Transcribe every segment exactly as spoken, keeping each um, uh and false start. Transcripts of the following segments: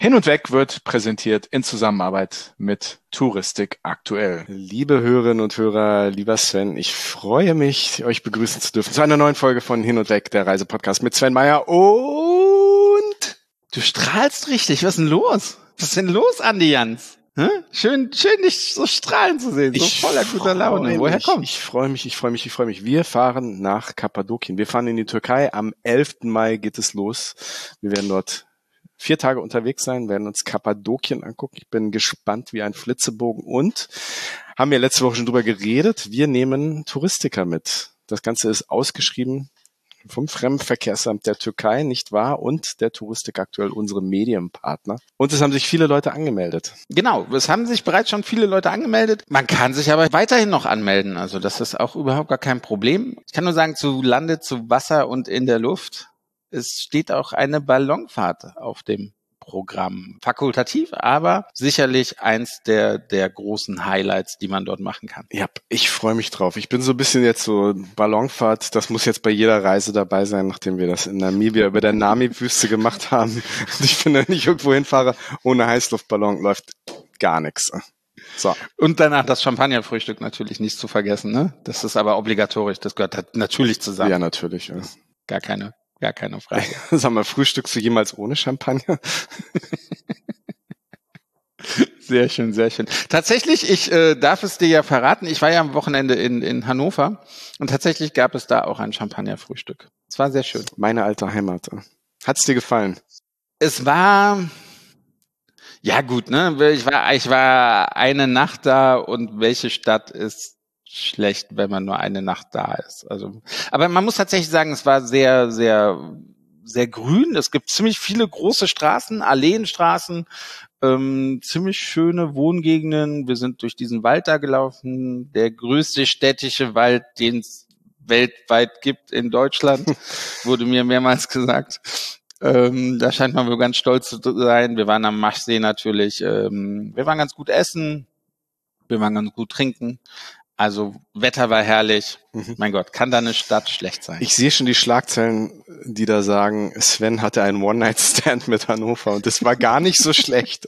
Hin und Weg wird präsentiert in Zusammenarbeit mit Touristik aktuell. Liebe Hörerinnen und Hörer, lieber Sven, ich freue mich, euch begrüßen zu dürfen zu einer neuen Folge von Hin und Weg, der Reisepodcast mit Sven Meyer und... Du strahlst richtig, was ist denn los? Was ist denn los, Andi Jans? Hm? Schön, schön, dich so strahlen zu sehen, so ich voller guter Laune. Woher mich, kommt's? Ich freue mich, ich freue mich, ich freue mich. Wir fahren nach Kappadokien. Wir fahren in die Türkei. Am elften Mai geht es los. Wir werden dort vier Tage unterwegs sein, werden uns Kappadokien angucken. Ich bin gespannt wie ein Flitzebogen und haben ja letzte Woche schon drüber geredet. Wir nehmen Touristiker mit. Das Ganze ist ausgeschrieben vom Fremdenverkehrsamt der Türkei, nicht wahr? Und der Touristik aktuell unsere Medienpartner. Und es haben sich viele Leute angemeldet. Genau, es haben sich bereits schon viele Leute angemeldet. Man kann sich aber weiterhin noch anmelden. Also das ist auch überhaupt gar kein Problem. Ich kann nur sagen, zu Lande, zu Wasser und in der Luft. Es steht auch eine Ballonfahrt auf dem Programm. Fakultativ, aber sicherlich eins der der großen Highlights, die man dort machen kann. Ja, ich freue mich drauf. Ich bin so ein bisschen jetzt so Ballonfahrt, das muss jetzt bei jeder Reise dabei sein, nachdem wir das in Namibia über der Namib-Wüste gemacht haben. Ich bin, wenn ich irgendwo hinfahre, ohne Heißluftballon läuft gar nichts. So. Und danach das Champagnerfrühstück natürlich nicht zu vergessen, ne? Das ist aber obligatorisch, das gehört natürlich zusammen. Ja, natürlich. Ja. Gar keine Gar keine Frage. Sag mal, frühstückst du jemals ohne Champagner? Sehr schön, sehr schön. Tatsächlich, ich äh, darf es dir ja verraten, ich war ja am Wochenende in, in Hannover und tatsächlich gab es da auch ein Champagnerfrühstück. Es war sehr schön. Meine alte Heimat. Hat's dir gefallen? Es war... Ja gut, ne? Ich war, ich war eine Nacht da und welche Stadt ist schlecht, wenn man nur eine Nacht da ist. Also, aber man muss tatsächlich sagen, es war sehr, sehr, sehr grün. Es gibt ziemlich viele große Straßen, Alleenstraßen, ähm, ziemlich schöne Wohngegenden. Wir sind durch diesen Wald da gelaufen, der größte städtische Wald, den es weltweit gibt in Deutschland, wurde mir mehrmals gesagt. Ähm, da scheint man wohl ganz stolz zu sein. Wir waren am Maschsee natürlich. Ähm, wir waren ganz gut essen. Wir waren ganz gut trinken. Also Wetter war herrlich. Mhm. Mein Gott, kann da eine Stadt schlecht sein? Ich sehe schon die Schlagzeilen, die da sagen, Sven hatte einen One-Night-Stand mit Hannover und das war gar nicht so schlecht.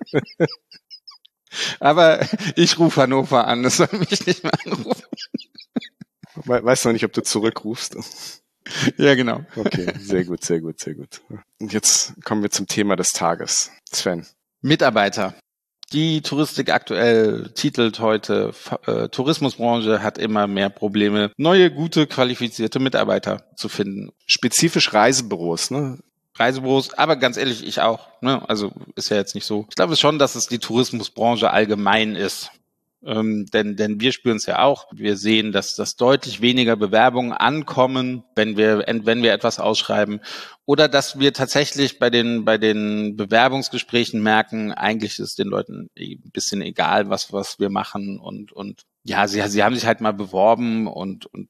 Aber ich rufe Hannover an, das soll mich nicht mehr anrufen. Weißt du noch nicht, ob du zurückrufst? Ja, genau. Okay, sehr gut, sehr gut, sehr gut. Und jetzt kommen wir zum Thema des Tages. Sven. Mitarbeiter. Die Touristik aktuell titelt heute, äh, Tourismusbranche hat immer mehr Probleme, neue, gute, qualifizierte Mitarbeiter zu finden. Spezifisch Reisebüros, ne? Reisebüros, aber ganz ehrlich, ich auch. Ne? Also ist ja jetzt nicht so. Ich glaube schon, dass es die Tourismusbranche allgemein ist. Ähm, denn denn wir spüren es ja auch. Wir sehen, dass dass deutlich weniger Bewerbungen ankommen, wenn wir wenn wir etwas ausschreiben, oder dass wir tatsächlich bei den bei den Bewerbungsgesprächen merken, eigentlich ist den Leuten ein bisschen egal, was was wir machen und und ja, sie sie haben sich halt mal beworben und und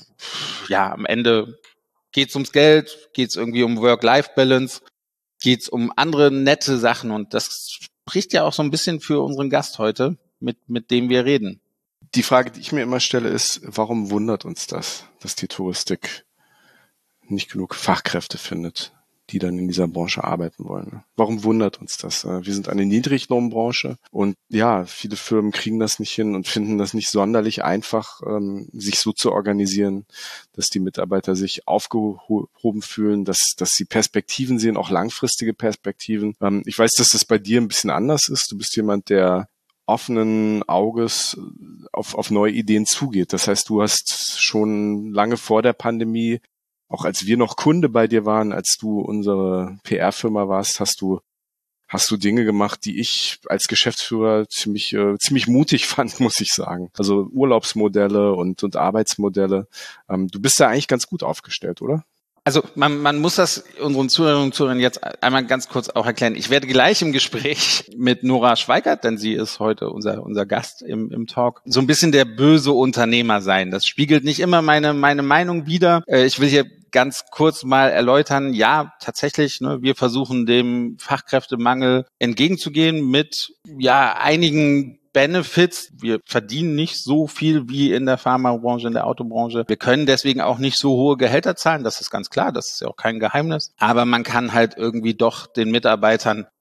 ja, am Ende geht's ums Geld, geht's irgendwie um Work-Life-Balance, geht's um andere nette Sachen und das spricht ja auch so ein bisschen für unseren Gast heute, mit mit dem wir reden. Die Frage, die ich mir immer stelle, ist, warum wundert uns das, dass die Touristik nicht genug Fachkräfte findet, die dann in dieser Branche arbeiten wollen? Warum wundert uns das? Wir sind eine Niedriglohnbranche und ja, viele Firmen kriegen das nicht hin und finden das nicht sonderlich einfach, sich so zu organisieren, dass die Mitarbeiter sich aufgehoben fühlen, dass dass sie Perspektiven sehen, auch langfristige Perspektiven. Ich weiß, dass das bei dir ein bisschen anders ist. Du bist jemand, der offenen Auges auf, auf neue Ideen zugeht. Das heißt, du hast schon lange vor der Pandemie, auch als wir noch Kunde bei dir waren, als du unsere P R-Firma warst, hast du hast du Dinge gemacht, die ich als Geschäftsführer ziemlich äh, ziemlich mutig fand, muss ich sagen. Also Urlaubsmodelle und und Arbeitsmodelle. Ähm, du bist da eigentlich ganz gut aufgestellt, oder? Also man, man muss das unseren Zuhörerinnen und Zuhörern jetzt einmal ganz kurz auch erklären. Ich werde gleich im Gespräch mit Nora Schweikert, denn sie ist heute unser unser Gast im im Talk, so ein bisschen der böse Unternehmer sein. Das spiegelt nicht immer meine meine Meinung wider. Ich will hier ganz kurz mal erläutern, ja, tatsächlich, ne, wir versuchen dem Fachkräftemangel entgegenzugehen mit ja einigen Benefits. Wir verdienen nicht so viel wie in der Pharmabranche, in der Autobranche. Wir können deswegen auch nicht so hohe Gehälter zahlen, das ist ganz klar, das ist ja auch kein Geheimnis. Aber man kann halt irgendwie doch den Mitarbeitern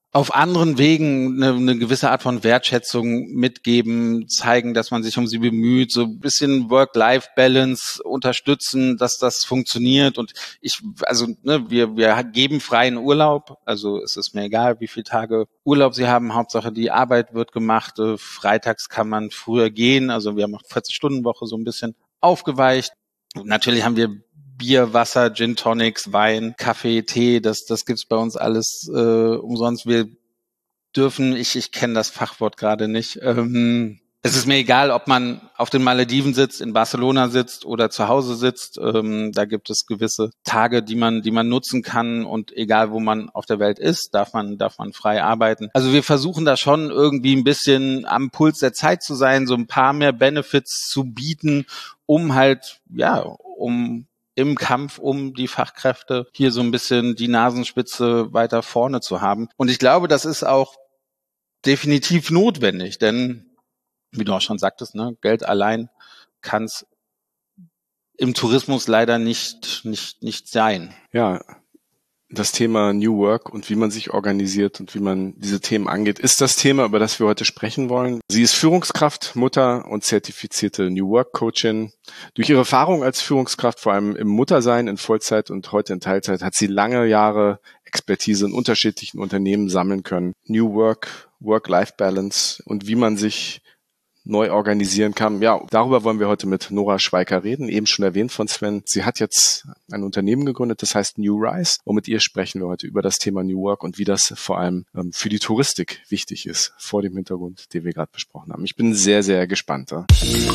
auf anderen Wegen eine, eine gewisse Art von Wertschätzung mitgeben, zeigen, dass man sich um sie bemüht, so ein bisschen Work-Life-Balance unterstützen, dass das funktioniert. Und ich, also ne, wir wir geben freien Urlaub, also es ist mir egal, wie viele Tage Urlaub Sie haben, Hauptsache die Arbeit wird gemacht. Freitags kann man früher gehen, also wir haben auch vierzig-Stunden-Woche so ein bisschen aufgeweicht. Und natürlich haben wir Bier, Wasser, Gin Tonics, Wein, Kaffee, Tee, das das gibt's bei uns alles äh, umsonst. Wir dürfen, ich ich kenne das Fachwort gerade nicht. Ähm, es ist mir egal, ob man auf den Malediven sitzt, in Barcelona sitzt oder zu Hause sitzt. Ähm, da gibt es gewisse Tage, die man die man nutzen kann, und egal wo man auf der Welt ist, darf man darf man frei arbeiten. Also wir versuchen da schon irgendwie ein bisschen am Puls der Zeit zu sein, so ein paar mehr Benefits zu bieten, um halt ja um im Kampf um die Fachkräfte hier so ein bisschen die Nasenspitze weiter vorne zu haben. Und ich glaube, das ist auch definitiv notwendig, denn, wie du auch schon sagtest, ne, Geld allein kann es im Tourismus leider nicht, nicht, nicht sein. Ja, das Thema New Work und wie man sich organisiert und wie man diese Themen angeht, ist das Thema, über das wir heute sprechen wollen. Sie ist Führungskraft, Mutter und zertifizierte New Work Coachin. Durch ihre Erfahrung als Führungskraft, vor allem im Muttersein in Vollzeit und heute in Teilzeit, hat sie lange Jahre Expertise in unterschiedlichen Unternehmen sammeln können. New Work, Work-Life-Balance und wie man sich neu organisieren kann. Ja, darüber wollen wir heute mit Nora Schweiker reden, eben schon erwähnt von Sven. Sie hat jetzt ein Unternehmen gegründet, das heißt New Rise, und mit ihr sprechen wir heute über das Thema New Work und wie das vor allem ähm, für die Touristik wichtig ist, vor dem Hintergrund, den wir gerade besprochen haben. Ich bin sehr, sehr gespannt. Ja.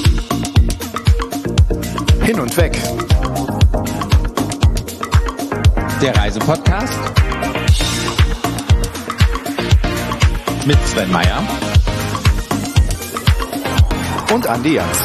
Hin und weg. Der Reisepodcast Mit Sven Meyer und Andi Jans.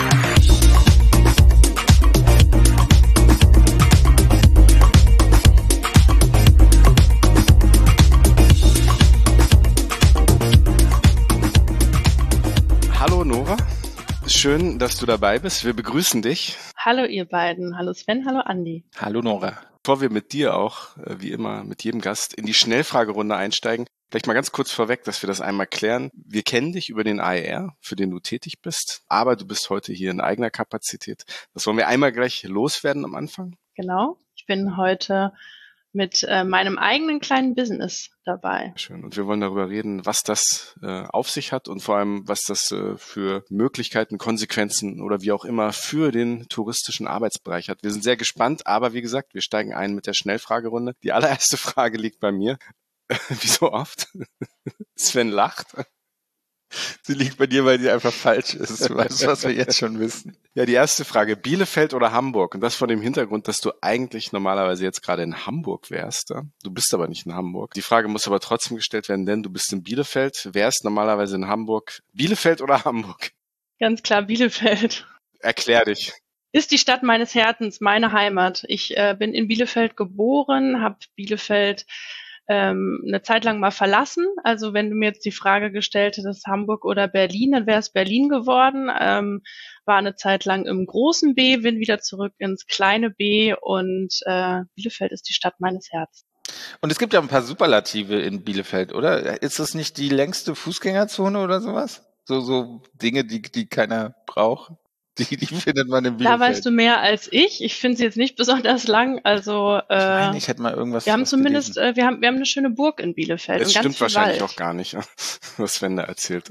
Hallo Nora, schön, dass du dabei bist. Wir begrüßen dich. Hallo ihr beiden, hallo Sven, hallo Andi. Hallo Nora. Bevor wir mit dir auch, wie immer, mit jedem Gast in die Schnellfragerunde einsteigen, vielleicht mal ganz kurz vorweg, dass wir das einmal klären. Wir kennen dich über den A E R, für den du tätig bist, aber du bist heute hier in eigener Kapazität. Das wollen wir einmal gleich loswerden am Anfang. Genau, ich bin heute mit äh, meinem eigenen kleinen Business dabei. Schön. Und wir wollen darüber reden, was das äh, auf sich hat und vor allem, was das äh, für Möglichkeiten, Konsequenzen oder wie auch immer für den touristischen Arbeitsbereich hat. Wir sind sehr gespannt, aber wie gesagt, wir steigen ein mit der Schnellfragerunde. Die allererste Frage liegt bei mir. Wie so oft. Sven lacht. Sie liegt bei dir, weil die einfach falsch ist. Du weißt, was wir jetzt schon wissen. Ja, die erste Frage. Bielefeld oder Hamburg? Und das vor dem Hintergrund, dass du eigentlich normalerweise jetzt gerade in Hamburg wärst. Ja? Du bist aber nicht in Hamburg. Die Frage muss aber trotzdem gestellt werden, denn du bist in Bielefeld, wärst normalerweise in Hamburg. Bielefeld oder Hamburg? Ganz klar Bielefeld. Erklär dich. Ist die Stadt meines Herzens, meine Heimat. Ich äh, bin in Bielefeld geboren, habe Bielefeld ähm, eine Zeit lang mal verlassen. Also wenn du mir jetzt die Frage gestellt hättest, Hamburg oder Berlin, dann wäre es Berlin geworden. Ähm, war eine Zeit lang im großen B, bin wieder zurück ins kleine B und äh, Bielefeld ist die Stadt meines Herzens. Und es gibt ja ein paar Superlative in Bielefeld, oder? Ist das nicht die längste Fußgängerzone oder sowas? So so Dinge, die die keiner braucht. Die, die findet man in Bielefeld. Da weißt du mehr als ich. Ich finde sie jetzt nicht besonders lang. Also äh, ich meine, ich hätte mal irgendwas. Wir haben zumindest, äh, wir haben, wir haben eine schöne Burg in Bielefeld. Das und stimmt ganz wahrscheinlich Wald. auch gar nicht, was Sven da erzählt.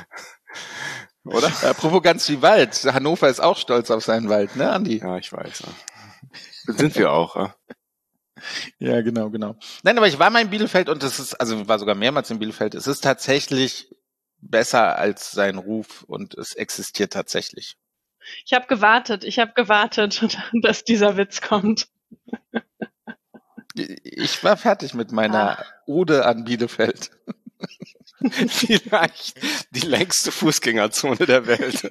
Oder? Apropos ganz viel Wald. Hannover ist auch stolz auf seinen Wald, ne, Andi? Ja, ich weiß. Ja. Sind wir auch. Ja? Ja, genau, genau. Nein, aber ich war mal in Bielefeld und es ist, also war sogar mehrmals in Bielefeld. Es ist tatsächlich besser als sein Ruf und es existiert tatsächlich. Ich habe gewartet, ich habe gewartet, dass dieser Witz kommt. Ich war fertig mit meiner ah. Ode an Bielefeld. Vielleicht die längste Fußgängerzone der Welt.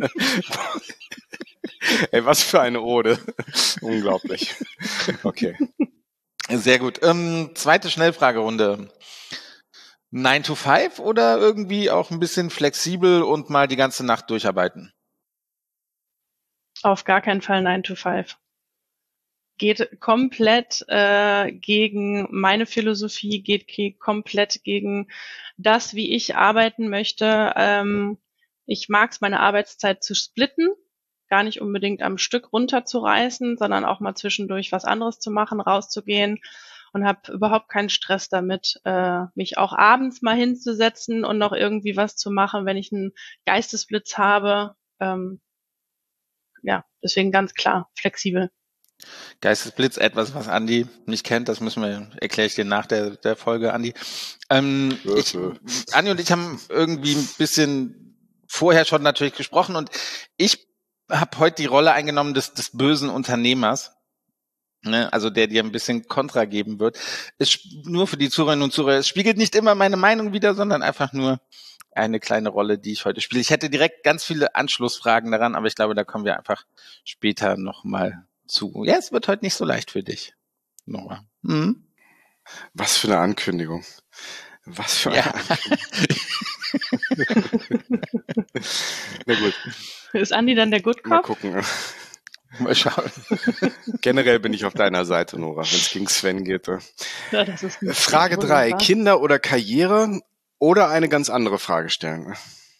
Ey, was für eine Ode. Unglaublich. Okay. Sehr gut. Ähm, zweite Schnellfragerunde. nine to five oder irgendwie auch ein bisschen flexibel und mal die ganze Nacht durcharbeiten? Auf gar keinen Fall nine to five. geht komplett äh, gegen meine Philosophie, geht ge- komplett gegen das, wie ich arbeiten möchte. Ähm, ich mag es, meine Arbeitszeit zu splitten, gar nicht unbedingt am Stück runterzureißen, sondern auch mal zwischendurch was anderes zu machen, rauszugehen und habe überhaupt keinen Stress damit, äh, mich auch abends mal hinzusetzen und noch irgendwie was zu machen, wenn ich einen Geistesblitz habe. Ähm, ja, deswegen ganz klar, flexibel. Geistesblitz, etwas, was Andi nicht kennt, das müssen wir, erkläre ich dir nach der, der Folge, Andi. Ähm, ich, Andi und ich haben irgendwie ein bisschen vorher schon natürlich gesprochen und ich habe heute die Rolle eingenommen des, des bösen Unternehmers, ne? Also der dir ein bisschen Kontra geben wird. Es, nur für die Zuhörerinnen und Zuhörer, es spiegelt nicht immer meine Meinung wider, sondern einfach nur eine kleine Rolle, die ich heute spiele. Ich hätte direkt ganz viele Anschlussfragen daran, aber ich glaube, da kommen wir einfach später nochmal zu. Ja, es wird heute nicht so leicht für dich, Nora. Mhm. Was für eine Ankündigung. Was für eine Ja. Ankündigung. Na gut. Ist Andi dann der Good Cop? Mal gucken. Mal schauen. Generell bin ich auf deiner Seite, Nora, wenn es gegen Sven geht. Ja, das ist gut. Frage drei. Kinder oder Karriere oder eine ganz andere Frage stellen?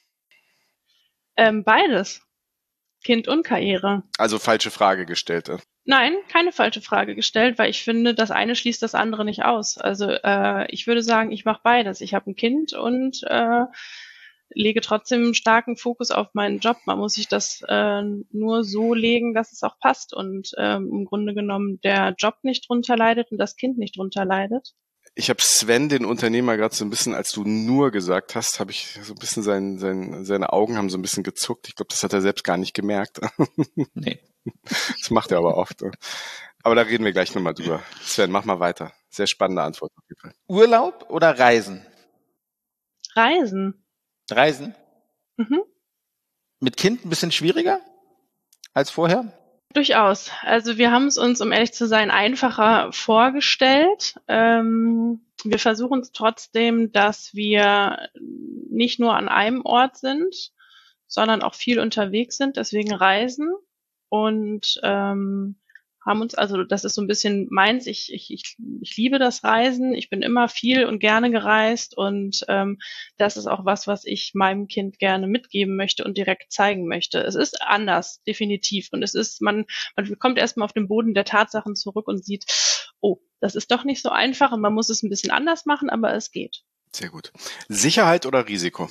Ähm, beides. Kind und Karriere. Also falsche Frage gestellte. Nein, keine falsche Frage gestellt, weil ich finde, das eine schließt das andere nicht aus. Also äh, ich würde sagen, ich mache beides. Ich habe ein Kind und äh, lege trotzdem einen starken Fokus auf meinen Job. Man muss sich das äh, nur so legen, dass es auch passt und ähm, im Grunde genommen der Job nicht drunter leidet und das Kind nicht drunter leidet. Ich habe Sven, den Unternehmer, gerade so ein bisschen, als du nur gesagt hast, habe ich so ein bisschen sein, sein, seine Augen haben so ein bisschen gezuckt. Ich glaube, das hat er selbst gar nicht gemerkt. Nee. Das macht er aber oft. Aber da reden wir gleich nochmal drüber. Sven, mach mal weiter. Sehr spannende Antwort auf jeden Fall. Urlaub oder Reisen? Reisen. Reisen? Mhm. Mit Kind ein bisschen schwieriger als vorher? Durchaus. Also wir haben es uns, um ehrlich zu sein, einfacher vorgestellt. Ähm, wir versuchen es trotzdem, dass wir nicht nur an einem Ort sind, sondern auch viel unterwegs sind, deswegen reisen und ähm, haben uns, also das ist so ein bisschen meins, ich, ich, ich, ich liebe das Reisen, ich bin immer viel und gerne gereist und ähm, das ist auch was, was ich meinem Kind gerne mitgeben möchte und direkt zeigen möchte. Es ist anders, definitiv, und es ist, man, man kommt erstmal auf den Boden der Tatsachen zurück und sieht, oh, das ist doch nicht so einfach und man muss es ein bisschen anders machen, aber es geht. Sehr gut. Sicherheit oder Risiko?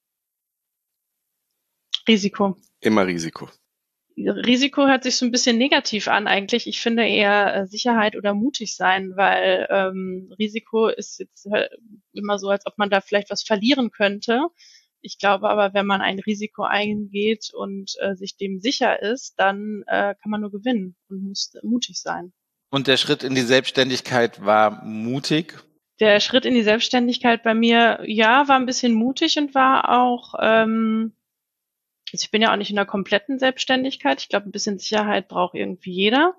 Risiko. Immer Risiko. Risiko hört sich so ein bisschen negativ an eigentlich. Ich finde eher äh, Sicherheit oder mutig sein, weil ähm, Risiko ist jetzt äh, immer so, als ob man da vielleicht was verlieren könnte. Ich glaube aber, wenn man ein Risiko eingeht und äh, sich dem sicher ist, dann äh, kann man nur gewinnen und muss mutig sein. Und der Schritt in die Selbstständigkeit war mutig? Der Schritt in die Selbstständigkeit bei mir, ja, war ein bisschen mutig und war auch ähm, also ich bin ja auch nicht in der kompletten Selbstständigkeit. Ich glaube, ein bisschen Sicherheit braucht irgendwie jeder.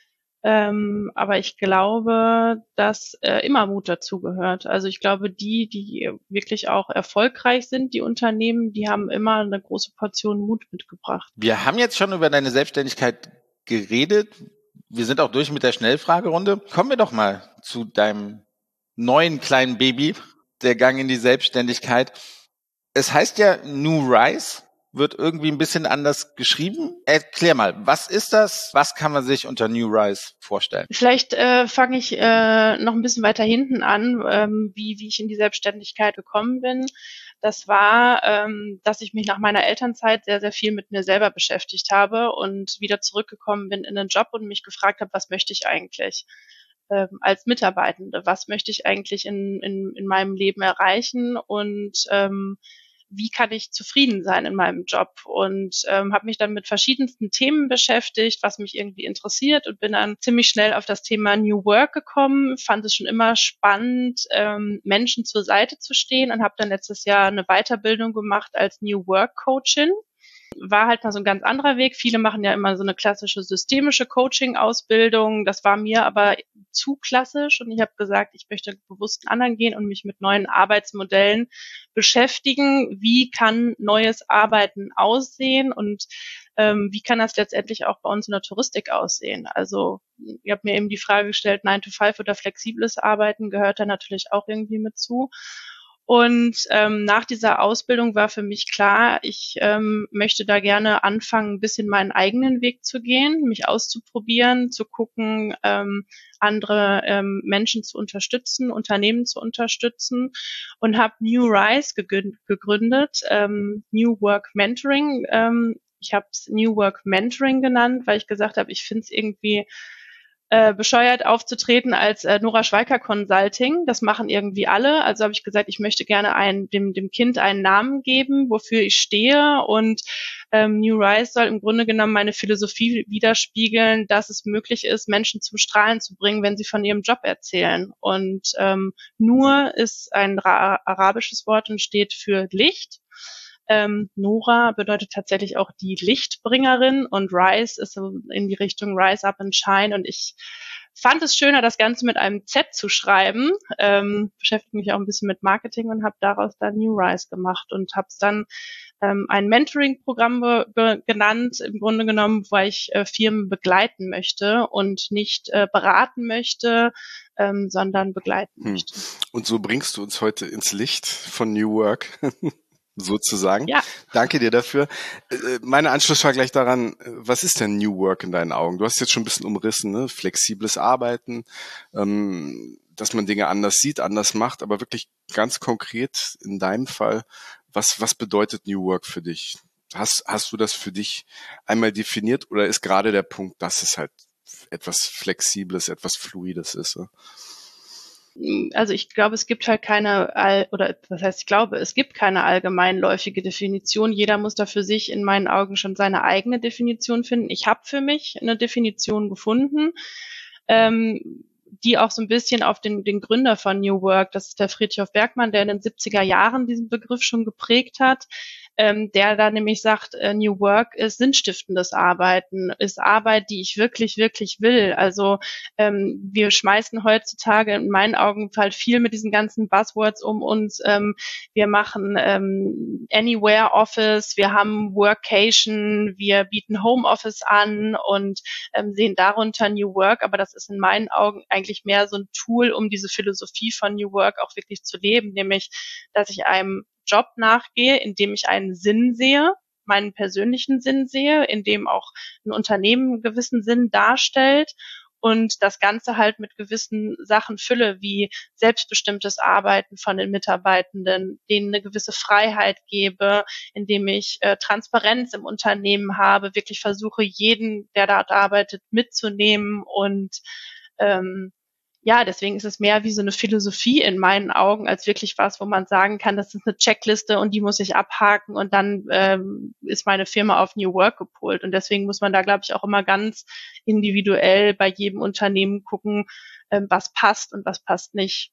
Ähm, aber ich glaube, dass äh, immer Mut dazugehört. Also ich glaube, die, die wirklich auch erfolgreich sind, die Unternehmen, die haben immer eine große Portion Mut mitgebracht. Wir haben jetzt schon über deine Selbstständigkeit geredet. Wir sind auch durch mit der Schnellfragerunde. Kommen wir doch mal zu deinem neuen kleinen Baby, der Gang in die Selbstständigkeit. Es heißt ja New Rise, wird irgendwie ein bisschen anders geschrieben. Erklär mal, was ist das? Was kann man sich unter New Rise vorstellen? Vielleicht äh, fange ich äh, noch ein bisschen weiter hinten an, ähm, wie, wie ich in die Selbstständigkeit gekommen bin. Das war, ähm, dass ich mich nach meiner Elternzeit sehr, sehr viel mit mir selber beschäftigt habe und wieder zurückgekommen bin in den Job und mich gefragt habe, was möchte ich eigentlich ähm, als Mitarbeitende? Was möchte ich eigentlich in, in, in meinem Leben erreichen? Und ähm, wie kann ich zufrieden sein in meinem Job, und ähm, habe mich dann mit verschiedensten Themen beschäftigt, was mich irgendwie interessiert, und bin dann ziemlich schnell auf das Thema New Work gekommen, fand es schon immer spannend, ähm, Menschen zur Seite zu stehen, und habe dann letztes Jahr eine Weiterbildung gemacht als New Work Coachin. War halt mal so ein ganz anderer Weg. Viele machen ja immer so eine klassische systemische Coaching-Ausbildung. Das war mir aber zu klassisch, und ich habe gesagt, ich möchte bewusst einen anderen gehen und mich mit neuen Arbeitsmodellen beschäftigen. Wie kann neues Arbeiten aussehen? Und ähm, wie kann das letztendlich auch bei uns in der Touristik aussehen? Also ihr habt mir eben die Frage gestellt, nine to five oder flexibles Arbeiten gehört da natürlich auch irgendwie mit zu. Und ähm, nach dieser Ausbildung war für mich klar, ich ähm, möchte da gerne anfangen, ein bisschen meinen eigenen Weg zu gehen, mich auszuprobieren, zu gucken, ähm, andere ähm, Menschen zu unterstützen, Unternehmen zu unterstützen und habe New Rise gegründet, ähm, New Work Mentoring. Ähm, ich habe es New Work Mentoring genannt, weil ich gesagt habe, ich finde es irgendwie äh, bescheuert aufzutreten als äh, Nora Schweiker Consulting. Das machen irgendwie alle. Also habe ich gesagt, ich möchte gerne ein, dem, dem Kind einen Namen geben, wofür ich stehe. Und ähm, New Rise soll im Grunde genommen meine Philosophie widerspiegeln, dass es möglich ist, Menschen zum Strahlen zu bringen, wenn sie von ihrem Job erzählen. Und ähm, Nur ist ein ra- arabisches Wort und steht für Licht. Ähm, Nora bedeutet tatsächlich auch die Lichtbringerin und Rise ist so in die Richtung Rise Up and Shine und ich fand es schöner, das Ganze mit einem Z zu schreiben, ähm, beschäftige mich auch ein bisschen mit Marketing und habe daraus dann New Rise gemacht und habe es dann ähm, ein Mentoring-Programm be- be- genannt, im Grunde genommen, weil ich äh, Firmen begleiten möchte und nicht äh, beraten möchte, ähm, sondern begleiten Hm. möchte. Und so bringst du uns heute ins Licht von New Work. Sozusagen. Ja. Danke dir dafür. Meine Anschlussfrage gleich daran, was ist denn New Work in deinen Augen? Du hast jetzt schon ein bisschen umrissen, ne? Flexibles Arbeiten, ähm, dass man Dinge anders sieht, anders macht, aber wirklich ganz konkret in deinem Fall, was, was bedeutet New Work für dich? Hast, hast du das für dich einmal definiert oder ist gerade der Punkt, dass es halt etwas Flexibles, etwas Fluides ist? Ne? Also ich glaube, es gibt halt keine, all oder was heißt ich glaube, es gibt keine allgemeinläufige Definition. Jeder muss da für sich in meinen Augen schon seine eigene Definition finden. Ich habe für mich eine Definition gefunden, ähm, die auch so ein bisschen auf den, den Gründer von New Work, das ist der Frithjof Bergmann, der in den siebziger Jahren diesen Begriff schon geprägt hat, ähm, der da nämlich sagt, äh, New Work ist sinnstiftendes Arbeiten, ist Arbeit, die ich wirklich, wirklich will. Also ähm, wir schmeißen heutzutage in meinen Augen halt viel mit diesen ganzen Buzzwords um uns. Ähm, wir machen ähm, Anywhere Office, wir haben Workation, wir bieten Homeoffice an und ähm, sehen darunter New Work, aber das ist in meinen Augen eigentlich mehr so ein Tool, um diese Philosophie von New Work auch wirklich zu leben, nämlich, dass ich einem Job nachgehe, in dem ich einen Sinn sehe, meinen persönlichen Sinn sehe, in dem auch ein Unternehmen einen gewissen Sinn darstellt und das Ganze halt mit gewissen Sachen fülle, wie selbstbestimmtes Arbeiten von den Mitarbeitenden, denen eine gewisse Freiheit gebe, indem ich äh, Transparenz im Unternehmen habe, wirklich versuche, jeden, der dort arbeitet, mitzunehmen und ähm, ja, deswegen ist es mehr wie so eine Philosophie in meinen Augen, als wirklich was, wo man sagen kann, das ist eine Checkliste und die muss ich abhaken und dann ähm, ist meine Firma auf New Work gepolt. Und deswegen muss man da, glaube ich, auch immer ganz individuell bei jedem Unternehmen gucken, ähm, was passt und was passt nicht.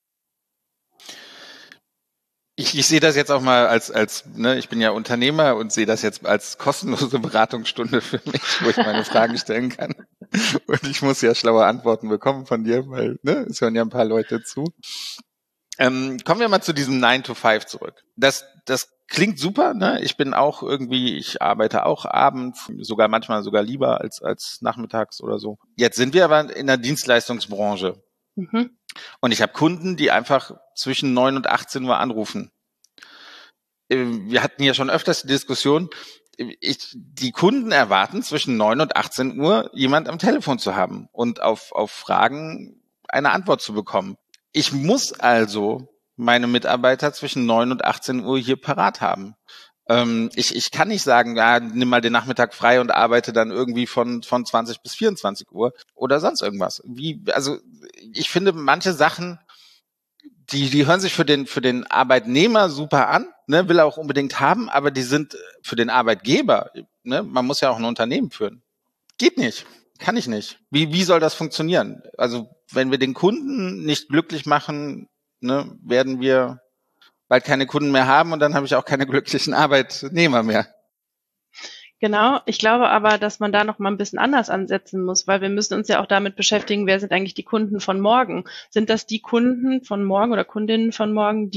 Ich, ich sehe das jetzt auch mal als, als ne, ich bin ja Unternehmer und sehe das jetzt als kostenlose Beratungsstunde für mich, wo ich meine Fragen stellen kann. Und ich muss ja schlaue Antworten bekommen von dir, weil ne, es hören ja ein paar Leute zu. Ähm, kommen wir mal zu diesem nine to five zurück. Das, das klingt super, ne? Ich bin auch irgendwie, ich arbeite auch abends, sogar manchmal sogar lieber als, als nachmittags oder so. Jetzt sind wir aber in der Dienstleistungsbranche. Mhm. Und ich habe Kunden, die einfach zwischen neun und achtzehn Uhr anrufen. Wir hatten ja schon öfters die Diskussion, ich, die Kunden erwarten zwischen neun und achtzehn Uhr jemand am Telefon zu haben und auf, auf Fragen eine Antwort zu bekommen. Ich muss also meine Mitarbeiter zwischen neun und achtzehn Uhr hier parat haben. Ähm, ich, ich kann nicht sagen, ja, nimm mal den Nachmittag frei und arbeite dann irgendwie von, von zwanzig bis vierundzwanzig Uhr oder sonst irgendwas. Wie, also, ich finde manche Sachen, die, die hören sich für den, für den Arbeitnehmer super an, ne, will er auch unbedingt haben, aber die sind für den Arbeitgeber, ne, man muss ja auch ein Unternehmen führen. Geht nicht. Kann ich nicht. Wie, wie soll das funktionieren? Also, wenn wir den Kunden nicht glücklich machen, ne, werden wir bald keine Kunden mehr haben und dann habe ich auch keine glücklichen Arbeitnehmer mehr. Genau, ich glaube aber, dass man da noch mal ein bisschen anders ansetzen muss, weil wir müssen uns ja auch damit beschäftigen, wer sind eigentlich die Kunden von morgen? Sind das die Kunden von morgen oder Kundinnen von morgen, die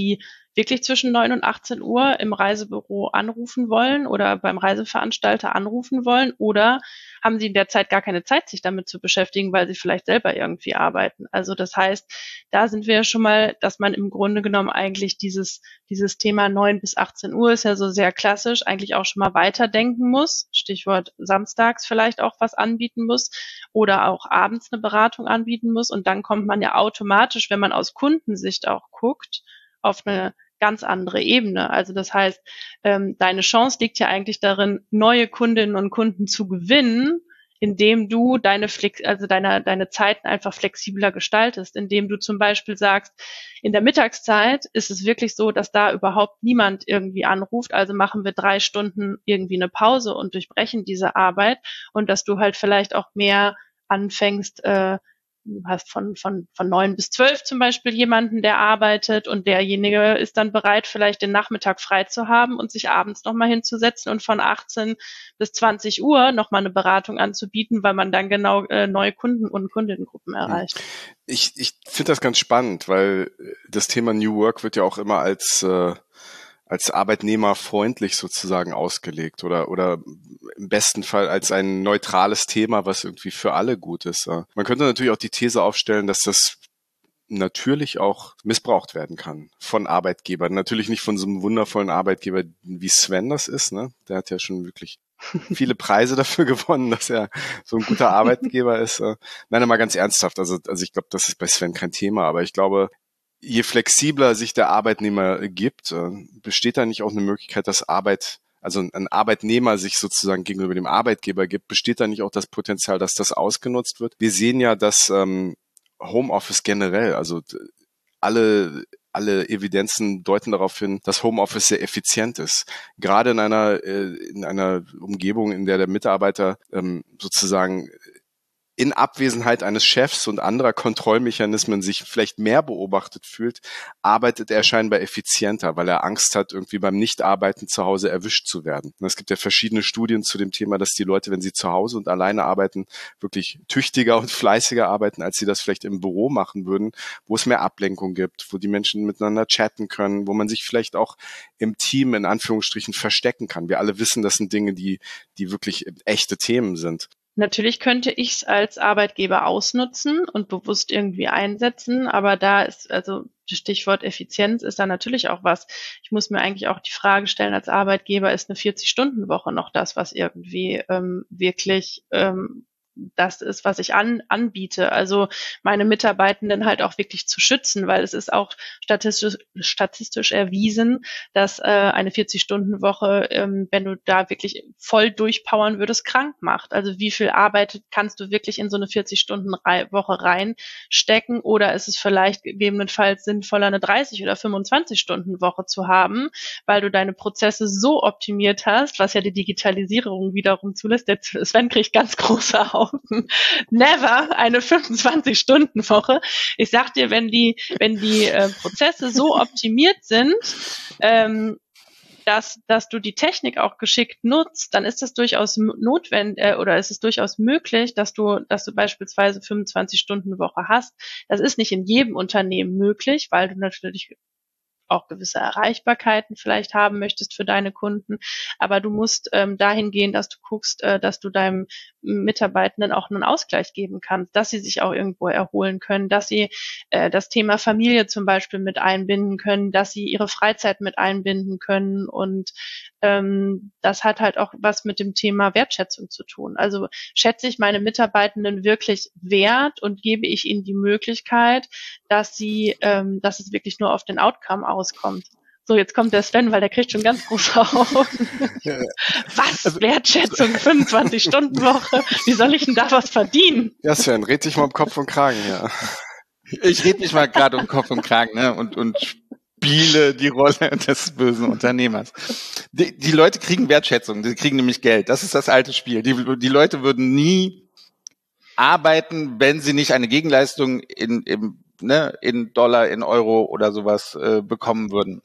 wirklich zwischen neun und achtzehn Uhr im Reisebüro anrufen wollen oder beim Reiseveranstalter anrufen wollen, oder haben sie in der Zeit gar keine Zeit, sich damit zu beschäftigen, weil sie vielleicht selber irgendwie arbeiten. Also das heißt, da sind wir schon mal, dass man im Grunde genommen eigentlich dieses, dieses Thema neun bis achtzehn Uhr ist ja so sehr klassisch, eigentlich auch schon mal weiterdenken muss. Stichwort samstags vielleicht auch was anbieten muss oder auch abends eine Beratung anbieten muss. Und dann kommt man ja automatisch, wenn man aus Kundensicht auch guckt, auf eine ganz andere Ebene. Also das heißt, ähm, deine Chance liegt ja eigentlich darin, neue Kundinnen und Kunden zu gewinnen, indem du deine Flex, also deine, deine Zeiten einfach flexibler gestaltest, indem du zum Beispiel sagst, in der Mittagszeit ist es wirklich so, dass da überhaupt niemand irgendwie anruft, also machen wir drei Stunden irgendwie eine Pause und durchbrechen diese Arbeit, und dass du halt vielleicht auch mehr anfängst, äh, du hast von, von, von neun bis zwölf zum Beispiel jemanden, der arbeitet, und derjenige ist dann bereit, vielleicht den Nachmittag frei zu haben und sich abends nochmal hinzusetzen und von achtzehn bis zwanzig Uhr nochmal eine Beratung anzubieten, weil man dann genau äh, neue Kunden und Kundinnengruppen erreicht. Ich, ich finde das ganz spannend, weil das Thema New Work wird ja auch immer als äh, als arbeitnehmerfreundlich sozusagen ausgelegt oder oder im besten Fall als ein neutrales Thema, was irgendwie für alle gut ist. Man könnte natürlich auch die These aufstellen, dass das natürlich auch missbraucht werden kann von Arbeitgebern. Natürlich nicht von so einem wundervollen Arbeitgeber, wie Sven das ist, ne? Der hat ja schon wirklich viele Preise dafür gewonnen, dass er so ein guter Arbeitgeber ist. Nein, mal ganz ernsthaft. Also, also ich glaube, das ist bei Sven kein Thema, aber ich glaube, je flexibler sich der Arbeitnehmer gibt, besteht da nicht auch eine Möglichkeit, dass Arbeit, also ein Arbeitnehmer sich sozusagen gegenüber dem Arbeitgeber gibt, besteht da nicht auch das Potenzial, dass das ausgenutzt wird? Wir sehen ja, dass ähm, Homeoffice generell, also alle alle Evidenzen deuten darauf hin, dass Homeoffice sehr effizient ist. Gerade in einer äh, in einer Umgebung, in der der Mitarbeiter ähm, sozusagen in Abwesenheit eines Chefs und anderer Kontrollmechanismen sich vielleicht mehr beobachtet fühlt, arbeitet er scheinbar effizienter, weil er Angst hat, irgendwie beim Nichtarbeiten zu Hause erwischt zu werden. Und es gibt ja verschiedene Studien zu dem Thema, dass die Leute, wenn sie zu Hause und alleine arbeiten, wirklich tüchtiger und fleißiger arbeiten, als sie das vielleicht im Büro machen würden, wo es mehr Ablenkung gibt, wo die Menschen miteinander chatten können, wo man sich vielleicht auch im Team in Anführungsstrichen verstecken kann. Wir alle wissen, das sind Dinge, die, die wirklich echte Themen sind. Natürlich könnte ich es als Arbeitgeber ausnutzen und bewusst irgendwie einsetzen, aber da ist, also Stichwort Effizienz ist da natürlich auch was. Ich muss mir eigentlich auch die Frage stellen, als Arbeitgeber, ist eine vierzig-Stunden-Woche noch das, was irgendwie ähm, wirklich ähm, das ist, was ich an, anbiete. Also meine Mitarbeitenden halt auch wirklich zu schützen, weil es ist auch statistisch, statistisch erwiesen, dass äh, eine vierzig-Stunden-Woche, ähm, wenn du da wirklich voll durchpowern würdest, krank macht. Also wie viel Arbeit kannst du wirklich in so eine vierzig-Stunden-Woche reinstecken, oder ist es vielleicht gegebenenfalls sinnvoller, eine dreißig- oder fünfundzwanzig-Stunden-Woche zu haben, weil du deine Prozesse so optimiert hast, was ja die Digitalisierung wiederum zulässt. Der Sven kriegt ganz große Augen. Never eine fünfundzwanzig-Stunden-Woche. Ich sag dir, wenn die, wenn die äh, Prozesse so optimiert sind, ähm, dass, dass du die Technik auch geschickt nutzt, dann ist das durchaus notwendig äh, oder ist es durchaus möglich, dass du, dass du beispielsweise fünfundzwanzig-Stunden-Woche hast. Das ist nicht in jedem Unternehmen möglich, weil du natürlich auch gewisse Erreichbarkeiten vielleicht haben möchtest für deine Kunden. Aber du musst ähm, dahin gehen, dass du guckst, äh, dass du deinem Mitarbeitenden auch einen Ausgleich geben kannst, dass sie sich auch irgendwo erholen können, dass sie äh, das Thema Familie zum Beispiel mit einbinden können, dass sie ihre Freizeit mit einbinden können. Und ähm, das hat halt auch was mit dem Thema Wertschätzung zu tun. Also schätze ich meine Mitarbeitenden wirklich wert und gebe ich ihnen die Möglichkeit, dass sie, ähm, dass es wirklich nur auf den Outcome auskommt. So, jetzt kommt der Sven, weil der kriegt schon ganz große Augen. Was? Also, Wertschätzung, fünfundzwanzig-Stunden-Woche? Wie soll ich denn da was verdienen? Ja, Sven, red dich mal um Kopf und Kragen, ja. Ich red mich mal gerade um Kopf und Kragen, ne, und, und spiele die Rolle des bösen Unternehmers. Die, die Leute kriegen Wertschätzung, die kriegen nämlich Geld. Das ist das alte Spiel. Die, die Leute würden nie arbeiten, wenn sie nicht eine Gegenleistung in, im, ne, in Dollar, in Euro oder sowas äh, bekommen würden.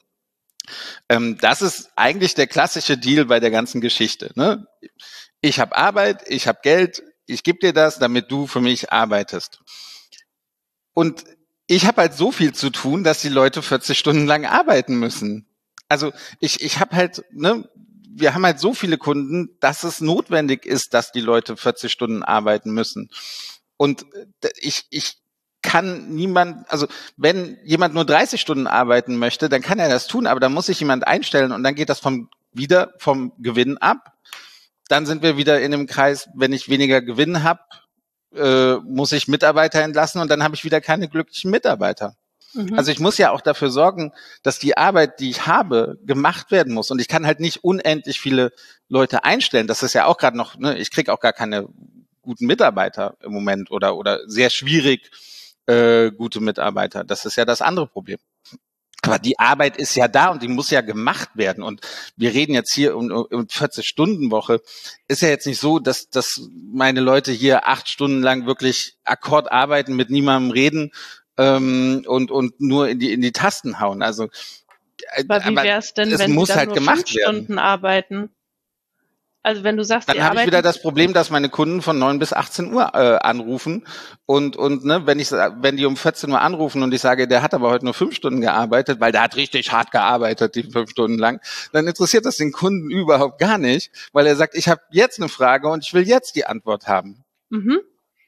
Ähm, das ist eigentlich der klassische Deal bei der ganzen Geschichte. Ne? Ich habe Arbeit, ich habe Geld, ich gebe dir das, damit du für mich arbeitest. Und ich habe halt so viel zu tun, dass die Leute vierzig Stunden lang arbeiten müssen. Also ich ich habe halt, ne, wir haben halt so viele Kunden, dass es notwendig ist, dass die Leute vierzig Stunden arbeiten müssen. Und ich ich kann niemand, also wenn jemand nur dreißig Stunden arbeiten möchte, dann kann er das tun, aber dann muss sich jemand einstellen und dann geht das vom wieder vom Gewinn ab. Dann sind wir wieder in dem Kreis, wenn ich weniger Gewinn habe, äh, muss ich Mitarbeiter entlassen und dann habe ich wieder keine glücklichen Mitarbeiter. Mhm. Also ich muss ja auch dafür sorgen, dass die Arbeit, die ich habe, gemacht werden muss. Und ich kann halt nicht unendlich viele Leute einstellen. Das ist ja auch gerade noch, ne, ich kriege auch gar keine guten Mitarbeiter im Moment oder oder sehr schwierig äh, gute Mitarbeiter. Das ist ja das andere Problem. Aber die Arbeit ist ja da und die muss ja gemacht werden. Und wir reden jetzt hier um, um vierzig-Stunden-Woche. Ist ja jetzt nicht so, dass, dass meine Leute hier acht Stunden lang wirklich Akkord arbeiten, mit niemandem reden ähm, und, und nur in die, in die Tasten hauen. Also, aber wie wäre es denn, wenn sie dann halt nur fünf Stunden arbeiten? Also wenn du sagst, dann habe ich wieder das Problem, dass meine Kunden von neun bis achtzehn Uhr äh, anrufen und und ne, wenn ich wenn die um vierzehn Uhr anrufen und ich sage, der hat aber heute nur fünf Stunden gearbeitet, weil der hat richtig hart gearbeitet, die fünf Stunden lang, dann interessiert das den Kunden überhaupt gar nicht, weil er sagt, ich habe jetzt eine Frage und ich will jetzt die Antwort haben. Mhm.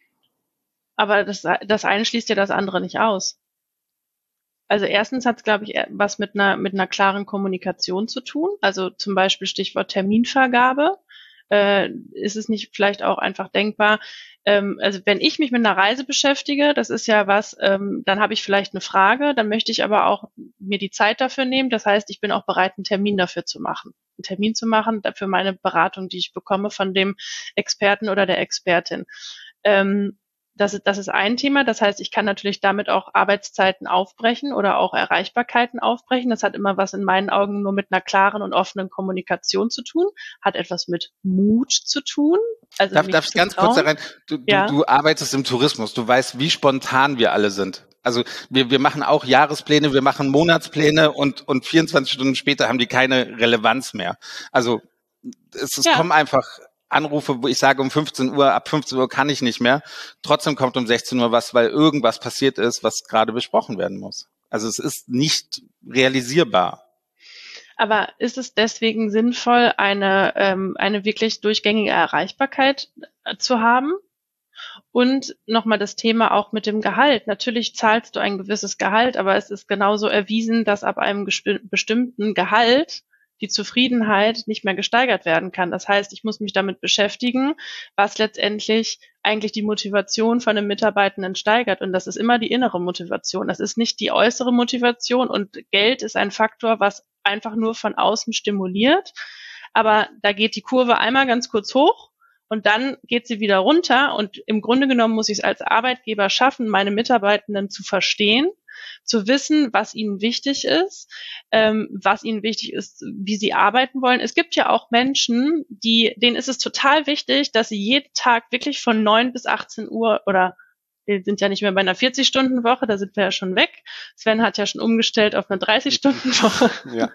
Aber das das eine schließt ja das andere nicht aus. Also erstens hat es, glaube ich, was mit einer mit einer klaren Kommunikation zu tun. Also zum Beispiel Stichwort Terminvergabe. Äh, ist es nicht vielleicht auch einfach denkbar, ähm, also wenn ich mich mit einer Reise beschäftige, das ist ja was, ähm, dann habe ich vielleicht eine Frage, dann möchte ich aber auch mir die Zeit dafür nehmen. Das heißt, ich bin auch bereit, einen Termin dafür zu machen. Einen Termin zu machen für meine Beratung, die ich bekomme von dem Experten oder der Expertin. Ähm, Das ist, das ist ein Thema. Das heißt, ich kann natürlich damit auch Arbeitszeiten aufbrechen oder auch Erreichbarkeiten aufbrechen. Das hat immer was in meinen Augen nur mit einer klaren und offenen Kommunikation zu tun, hat etwas mit Mut zu tun. Also darf darf ich ganz kurz da rein? Du, ja. du, du arbeitest im Tourismus. Du weißt, wie spontan wir alle sind. Also wir, wir machen auch Jahrespläne, wir machen Monatspläne und, und vierundzwanzig Stunden später haben die keine Relevanz mehr. Also es, es ja. kommen einfach Anrufe, wo ich sage, um fünfzehn Uhr, ab fünfzehn Uhr kann ich nicht mehr. Trotzdem kommt um sechzehn Uhr was, weil irgendwas passiert ist, was gerade besprochen werden muss. Also es ist nicht realisierbar. Aber ist es deswegen sinnvoll, eine, ähm, eine wirklich durchgängige Erreichbarkeit zu haben? Und nochmal das Thema auch mit dem Gehalt. Natürlich zahlst du ein gewisses Gehalt, aber es ist genauso erwiesen, dass ab einem gesp- bestimmten Gehalt die Zufriedenheit nicht mehr gesteigert werden kann. Das heißt, ich muss mich damit beschäftigen, was letztendlich eigentlich die Motivation von einem Mitarbeitenden steigert. Und das ist immer die innere Motivation. Das ist nicht die äußere Motivation. Und Geld ist ein Faktor, was einfach nur von außen stimuliert. Aber da geht die Kurve einmal ganz kurz hoch und dann geht sie wieder runter. Und im Grunde genommen muss ich es als Arbeitgeber schaffen, meine Mitarbeitenden zu verstehen, zu wissen, was ihnen wichtig ist, ähm, was ihnen wichtig ist, wie sie arbeiten wollen. Es gibt ja auch Menschen, die, denen ist es total wichtig, dass sie jeden Tag wirklich von neun bis achtzehn Uhr oder wir sind ja nicht mehr bei einer vierzig-Stunden-Woche, da sind wir ja schon weg. Sven hat ja schon umgestellt auf eine dreißig-Stunden-Woche. Ja.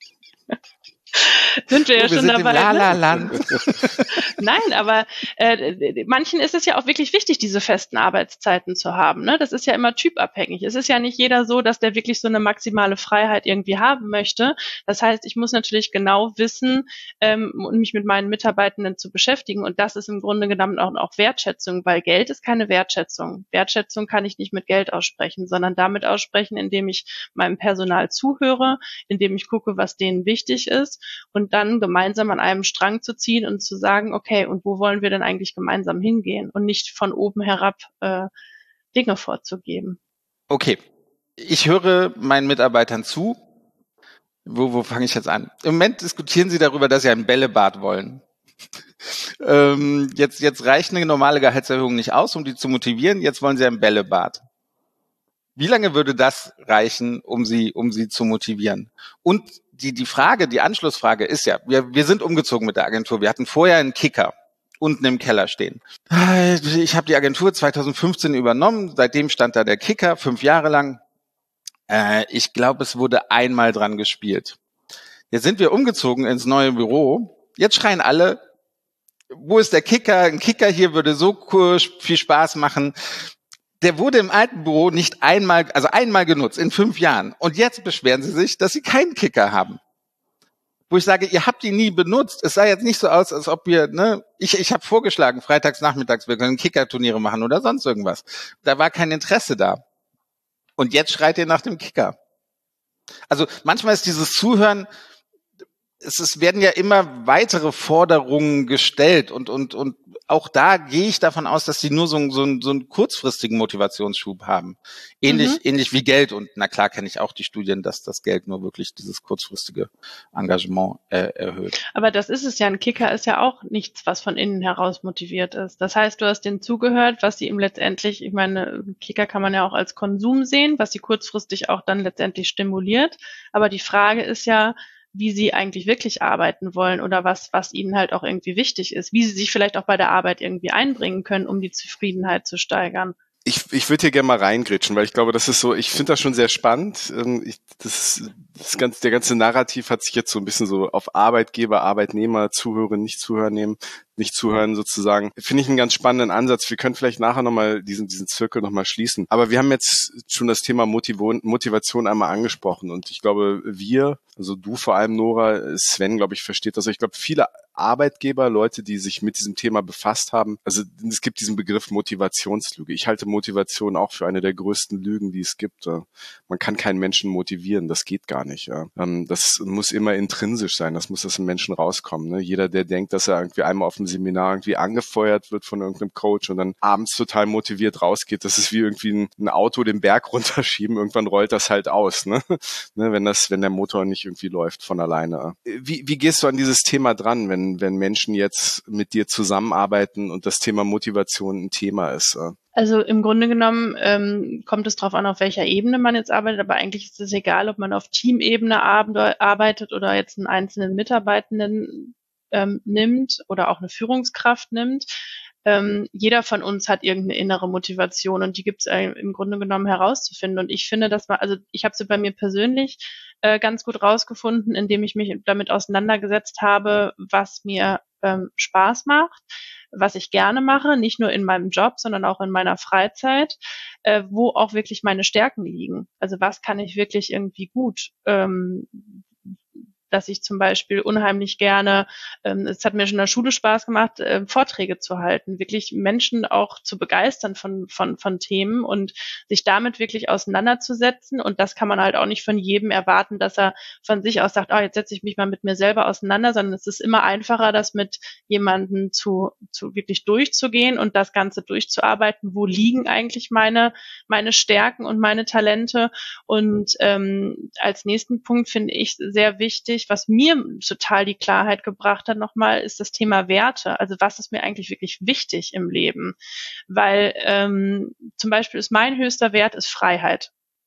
Sind wir oh, ja schon wir dabei. Sind im Land. Nein, aber äh, manchen ist es ja auch wirklich wichtig, diese festen Arbeitszeiten zu haben. Ne? Das ist ja immer typabhängig. Es ist ja nicht jeder so, dass der wirklich so eine maximale Freiheit irgendwie haben möchte. Das heißt, ich muss natürlich genau wissen ähm, und mich mit meinen Mitarbeitenden zu beschäftigen. Und das ist im Grunde genommen auch, auch Wertschätzung, weil Geld ist keine Wertschätzung. Wertschätzung kann ich nicht mit Geld aussprechen, sondern damit aussprechen, indem ich meinem Personal zuhöre, indem ich gucke, was denen wichtig ist. Und dann gemeinsam an einem Strang zu ziehen und zu sagen, okay, und wo wollen wir denn eigentlich gemeinsam hingehen? Und nicht von oben herab äh, Dinge vorzugeben. Okay, ich höre meinen Mitarbeitern zu. Wo, wo fange ich jetzt an? Im Moment diskutieren sie darüber, dass sie ein Bällebad wollen. ähm, jetzt, jetzt reicht eine normale Gehaltserhöhung nicht aus, um die zu motivieren. Jetzt wollen sie ein Bällebad. Wie lange würde das reichen, um sie, um sie zu motivieren? Und die, die Frage, die Anschlussfrage ist ja, wir, wir sind umgezogen mit der Agentur. Wir hatten vorher einen Kicker unten im Keller stehen. Ich habe die Agentur zwanzig fünfzehn übernommen. Seitdem stand da der Kicker, fünf Jahre lang. Äh, ich glaube, es wurde einmal dran gespielt. Jetzt sind wir umgezogen ins neue Büro. Jetzt schreien alle, wo ist der Kicker? Ein Kicker hier würde so viel Spaß machen. Der wurde im alten Büro nicht einmal, also einmal genutzt in fünf Jahren. Und jetzt beschweren sie sich, dass sie keinen Kicker haben. Wo ich sage, ihr habt ihn nie benutzt. Es sah jetzt nicht so aus, als ob wir, ne, ich, ich habe vorgeschlagen, freitags nachmittags, wir können Kicker-Turniere machen oder sonst irgendwas. Da war kein Interesse da. Und jetzt schreit ihr nach dem Kicker. Also manchmal ist dieses Zuhören, es, es werden ja immer weitere Forderungen gestellt und und und auch da gehe ich davon aus, dass sie nur so, so, so einen kurzfristigen Motivationsschub haben. Ähnlich mhm. ähnlich wie Geld. Und na klar kenne ich auch die Studien, dass das Geld nur wirklich dieses kurzfristige Engagement äh, erhöht. Aber das ist es ja. Ein Kicker ist ja auch nichts, was von innen heraus motiviert ist. Das heißt, du hast denen zugehört, was sie ihm letztendlich, ich meine, Kicker kann man ja auch als Konsum sehen, was sie kurzfristig auch dann letztendlich stimuliert. Aber die Frage ist ja, wie sie eigentlich wirklich arbeiten wollen oder was, was ihnen halt auch irgendwie wichtig ist, wie sie sich vielleicht auch bei der Arbeit irgendwie einbringen können, um die Zufriedenheit zu steigern. Ich, ich würde hier gerne mal reingrätschen, weil ich glaube, das ist so, ich finde das schon sehr spannend. Ich, das, das ganze, der ganze Narrativ hat sich jetzt so ein bisschen so auf Arbeitgeber, Arbeitnehmer, Zuhören, nicht zuhören nehmen, nicht zuhören sozusagen. Finde ich einen ganz spannenden Ansatz. Wir können vielleicht nachher nochmal diesen, diesen Zirkel nochmal schließen. Aber wir haben jetzt schon das Thema Motivation, Motivation einmal angesprochen und ich glaube, wir, also du vor allem, Nora, Sven, glaube ich, versteht das. Ich glaube, viele Arbeitgeber, Leute, die sich mit diesem Thema befasst haben, also es gibt diesen Begriff Motivationslüge. Ich halte Motivation auch für eine der größten Lügen, die es gibt. Man kann keinen Menschen motivieren, das geht gar nicht. Das muss immer intrinsisch sein, das muss aus dem Menschen rauskommen. Jeder, der denkt, dass er irgendwie einmal auf dem Seminar irgendwie angefeuert wird von irgendeinem Coach und dann abends total motiviert rausgeht, das ist wie irgendwie ein Auto den Berg runterschieben, irgendwann rollt das halt aus, ne? wenn das, wenn der Motor nicht irgendwie läuft von alleine. Wie, wie gehst du an dieses Thema dran, wenn wenn Menschen jetzt mit dir zusammenarbeiten und das Thema Motivation ein Thema ist? Also im Grunde genommen ähm, kommt es darauf an, auf welcher Ebene man jetzt arbeitet, aber eigentlich ist es egal, ob man auf Teamebene arbeitet oder jetzt einen einzelnen Mitarbeitenden ähm, nimmt oder auch eine Führungskraft nimmt. Ähm, jeder von uns hat irgendeine innere Motivation und die gibt es äh, im Grunde genommen herauszufinden. Und ich finde, dass man, also ich habe sie bei mir persönlich äh, ganz gut rausgefunden, indem ich mich damit auseinandergesetzt habe, was mir ähm, Spaß macht, was ich gerne mache, nicht nur in meinem Job, sondern auch in meiner Freizeit, äh, wo auch wirklich meine Stärken liegen. Also was kann ich wirklich irgendwie gut, ähm, dass ich zum Beispiel unheimlich gerne, ähm, es hat mir schon in der Schule Spaß gemacht, äh, Vorträge zu halten, wirklich Menschen auch zu begeistern von, von, von Themen und sich damit wirklich auseinanderzusetzen. Und das kann man halt auch nicht von jedem erwarten, dass er von sich aus sagt, oh, jetzt setze ich mich mal mit mir selber auseinander, sondern es ist immer einfacher, das mit jemandem zu, zu wirklich durchzugehen und das Ganze durchzuarbeiten. Wo liegen eigentlich meine, meine Stärken und meine Talente? Und ähm, als nächsten Punkt finde ich sehr wichtig, was mir total die Klarheit gebracht hat nochmal, ist das Thema Werte. Also was ist mir eigentlich wirklich wichtig im Leben? Weil ähm, zum Beispiel ist mein höchster Wert ist Freiheit.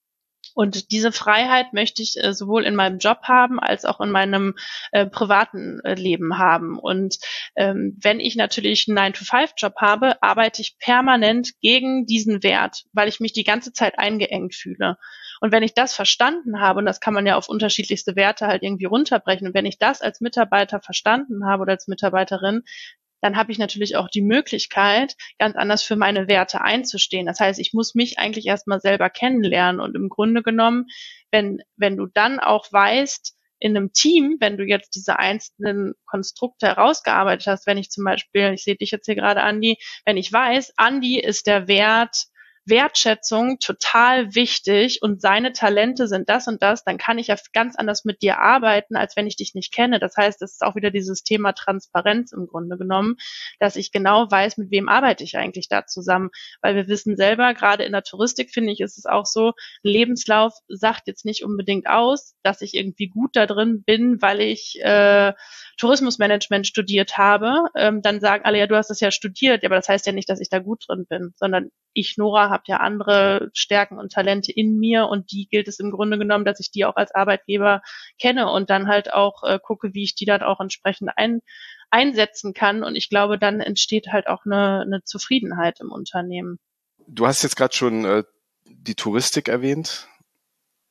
Und diese Freiheit möchte ich äh, sowohl in meinem Job haben, als auch in meinem äh, privaten äh, Leben haben. Und ähm, wenn ich natürlich einen nine to five Job habe, arbeite ich permanent gegen diesen Wert, weil ich mich die ganze Zeit eingeengt fühle. Und wenn ich das verstanden habe, und das kann man ja auf unterschiedlichste Werte halt irgendwie runterbrechen, und wenn ich das als Mitarbeiter verstanden habe oder als Mitarbeiterin, dann habe ich natürlich auch die Möglichkeit, ganz anders für meine Werte einzustehen. Das heißt, ich muss mich eigentlich erstmal selber kennenlernen. Und im Grunde genommen, wenn, wenn du dann auch weißt, in einem Team, wenn du jetzt diese einzelnen Konstrukte herausgearbeitet hast, wenn ich zum Beispiel, ich sehe dich jetzt hier gerade, Andi, wenn ich weiß, Andi ist der Wert Wertschätzung total wichtig und seine Talente sind das und das, dann kann ich ja ganz anders mit dir arbeiten, als wenn ich dich nicht kenne. Das heißt, es ist auch wieder dieses Thema Transparenz im Grunde genommen, dass ich genau weiß, mit wem arbeite ich eigentlich da zusammen. Weil wir wissen selber, gerade in der Touristik, finde ich, ist es auch so, Lebenslauf sagt jetzt nicht unbedingt aus, dass ich irgendwie gut da drin bin, weil ich äh, Tourismusmanagement studiert habe. Ähm, dann sagen alle, ja, du hast das ja studiert, aber das heißt ja nicht, dass ich da gut drin bin, sondern ich, Nora, habe ja andere Stärken und Talente in mir und die gilt es im Grunde genommen, dass ich die auch als Arbeitgeber kenne und dann halt auch äh, gucke, wie ich die dann auch entsprechend ein, einsetzen kann. Und ich glaube, dann entsteht halt auch eine, eine Zufriedenheit im Unternehmen. Du hast jetzt gerade schon äh, die Touristik erwähnt.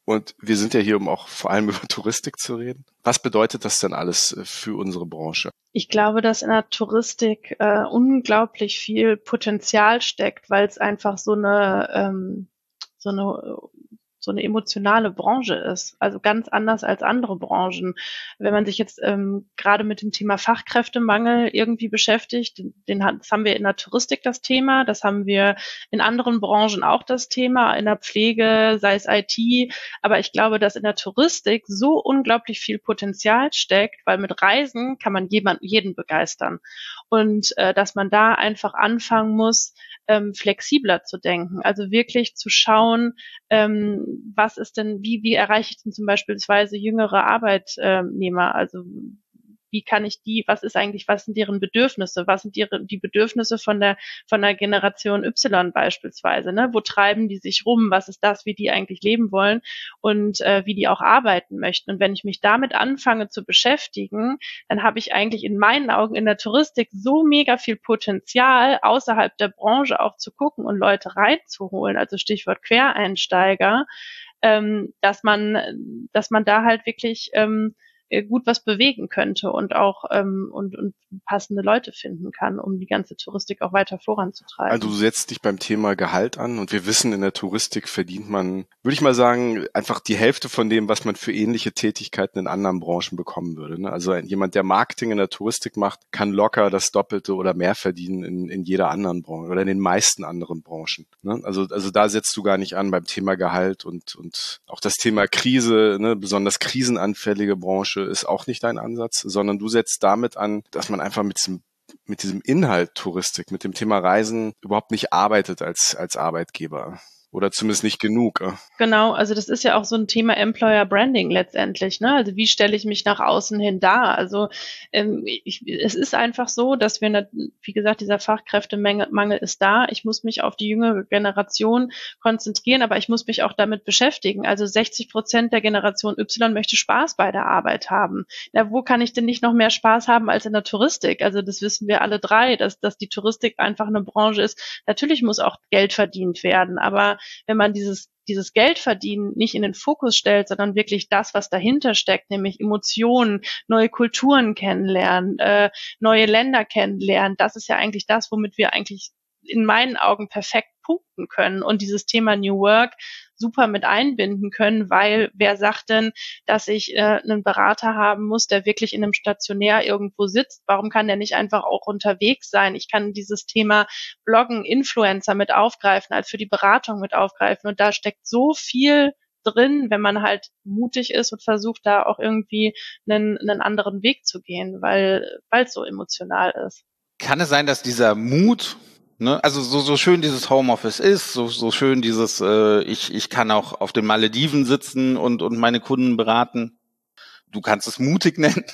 Und wir sind ja hier, um auch vor allem über Touristik zu reden. Was bedeutet das denn alles für unsere Branche? Ich glaube, dass in der Touristik äh, unglaublich viel Potenzial steckt, weil es einfach so eine ähm, so eine so eine emotionale Branche ist, also ganz anders als andere Branchen. Wenn man sich jetzt ähm, gerade mit dem Thema Fachkräftemangel irgendwie beschäftigt, den, das haben wir in der Touristik das Thema, das haben wir in anderen Branchen auch das Thema, in der Pflege, sei es I T, aber ich glaube, dass in der Touristik so unglaublich viel Potenzial steckt, weil mit Reisen kann man jemand, jeden begeistern und äh, dass man da einfach anfangen muss, ähm, flexibler zu denken, also wirklich zu schauen, ähm, was ist denn, wie, wie erreiche ich denn zum Beispiel jüngere Arbeitnehmer? Also wie kann ich die, was ist eigentlich, was sind deren Bedürfnisse? Was sind ihre, die Bedürfnisse von der, von der Generation Y beispielsweise? Ne? Wo treiben die sich rum? Was ist das, wie die eigentlich leben wollen und äh, wie die auch arbeiten möchten? Und wenn ich mich damit anfange zu beschäftigen, dann habe ich eigentlich in meinen Augen in der Touristik so mega viel Potenzial, außerhalb der Branche auch zu gucken und Leute reinzuholen, also Stichwort Quereinsteiger, ähm, dass man, dass man da halt wirklich ähm, gut was bewegen könnte und auch ähm, und, und passende Leute finden kann, um die ganze Touristik auch weiter voranzutreiben. Also du setzt dich beim Thema Gehalt an und wir wissen, in der Touristik verdient man, würde ich mal sagen, einfach die Hälfte von dem, was man für ähnliche Tätigkeiten in anderen Branchen bekommen würde. Ne? Also jemand, der Marketing in der Touristik macht, kann locker das Doppelte oder mehr verdienen in, in jeder anderen Branche oder in den meisten anderen Branchen. Ne? Also, also da setzt du gar nicht an beim Thema Gehalt und, und auch das Thema Krise, ne? Besonders krisenanfällige Branche ist auch nicht dein Ansatz, sondern du setzt damit an, dass man einfach mit diesem, mit diesem Inhalt Touristik, mit dem Thema Reisen überhaupt nicht arbeitet als, als Arbeitgeber. Oder zumindest nicht genug. Genau, also das ist ja auch so ein Thema Employer Branding letztendlich, ne? Also wie stelle ich mich nach außen hin dar? Also ähm, ich, es ist einfach so, dass wir, eine, wie gesagt, dieser Fachkräftemangel ist da. Ich muss mich auf die jüngere Generation konzentrieren, aber ich muss mich auch damit beschäftigen. Also sechzig Prozent der Generation Y möchte Spaß bei der Arbeit haben. Na, wo kann ich denn nicht noch mehr Spaß haben als in der Touristik? Also das wissen wir alle drei, dass, dass die Touristik einfach eine Branche ist. Natürlich muss auch Geld verdient werden, aber wenn man dieses dieses Geldverdienen nicht in den Fokus stellt, sondern wirklich das, was dahinter steckt, nämlich Emotionen, neue Kulturen kennenlernen, äh, neue Länder kennenlernen, das ist ja eigentlich das, womit wir eigentlich in meinen Augen perfekt punkten können und dieses Thema New Work super mit einbinden können, weil wer sagt denn, dass ich äh, einen Berater haben muss, der wirklich in einem Stationär irgendwo sitzt? Warum kann der nicht einfach auch unterwegs sein? Ich kann dieses Thema Bloggen, Influencer mit aufgreifen, halt für die Beratung mit aufgreifen und da steckt so viel drin, wenn man halt mutig ist und versucht, da auch irgendwie einen, einen anderen Weg zu gehen, weil weil es so emotional ist. Kann es sein, dass dieser Mut, ne, also so so schön dieses Homeoffice ist, so so schön dieses äh, ich ich kann auch auf den Malediven sitzen und und meine Kunden beraten. Du kannst es mutig nennen.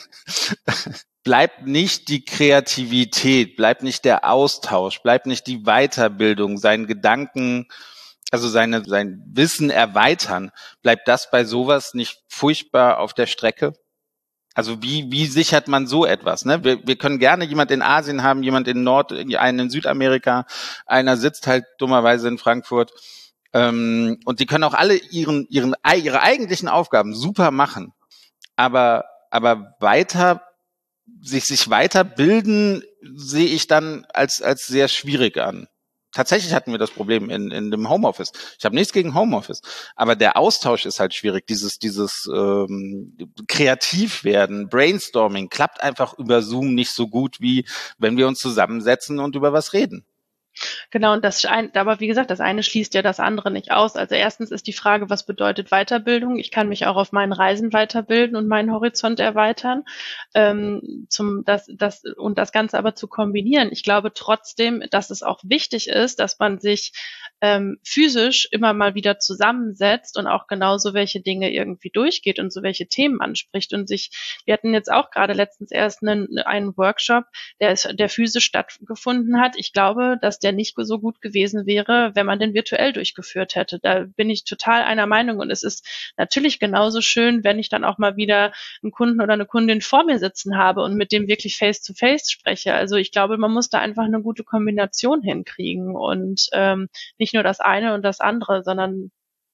Bleibt nicht die Kreativität, bleibt nicht der Austausch, bleibt nicht die Weiterbildung, seinen Gedanken, also seine sein Wissen erweitern. Bleibt das bei sowas nicht furchtbar auf der Strecke? Also wie wie sichert man so etwas? Ne? Wir, wir können gerne jemand in Asien haben, jemand in Nord, einen in Südamerika, einer sitzt halt dummerweise in Frankfurt. Ähm, und die können auch alle ihren ihren ihre eigentlichen Aufgaben super machen, aber aber weiter sich sich weiterbilden sehe ich dann als als sehr schwierig an. Tatsächlich hatten wir das Problem in in dem Homeoffice. Ich habe nichts gegen Homeoffice, aber der Austausch ist halt schwierig. Dieses dieses ähm, kreativ werden, Brainstorming klappt einfach über Zoom nicht so gut, wie wenn wir uns zusammensetzen und über was reden. Genau, und das ein, aber wie gesagt, das eine schließt ja das andere nicht aus. Also erstens ist die Frage, was bedeutet Weiterbildung? Ich kann mich auch auf meinen Reisen weiterbilden und meinen Horizont erweitern. Ähm, zum, das, das, und das Ganze aber zu kombinieren. Ich glaube trotzdem, dass es auch wichtig ist, dass man sich ähm, physisch immer mal wieder zusammensetzt und auch genauso welche Dinge irgendwie durchgeht und so welche Themen anspricht und sich, wir hatten jetzt auch gerade letztens erst einen, einen Workshop, der, ist, der physisch stattgefunden hat. Ich glaube, dass der nicht so gut gewesen wäre, wenn man den virtuell durchgeführt hätte. Da bin ich total einer Meinung und es ist natürlich genauso schön, wenn ich dann auch mal wieder einen Kunden oder eine Kundin vor mir sitzen habe und mit dem wirklich face-to-face spreche. Also ich glaube, man muss da einfach eine gute Kombination hinkriegen und ähm, nicht nur das eine und das andere, sondern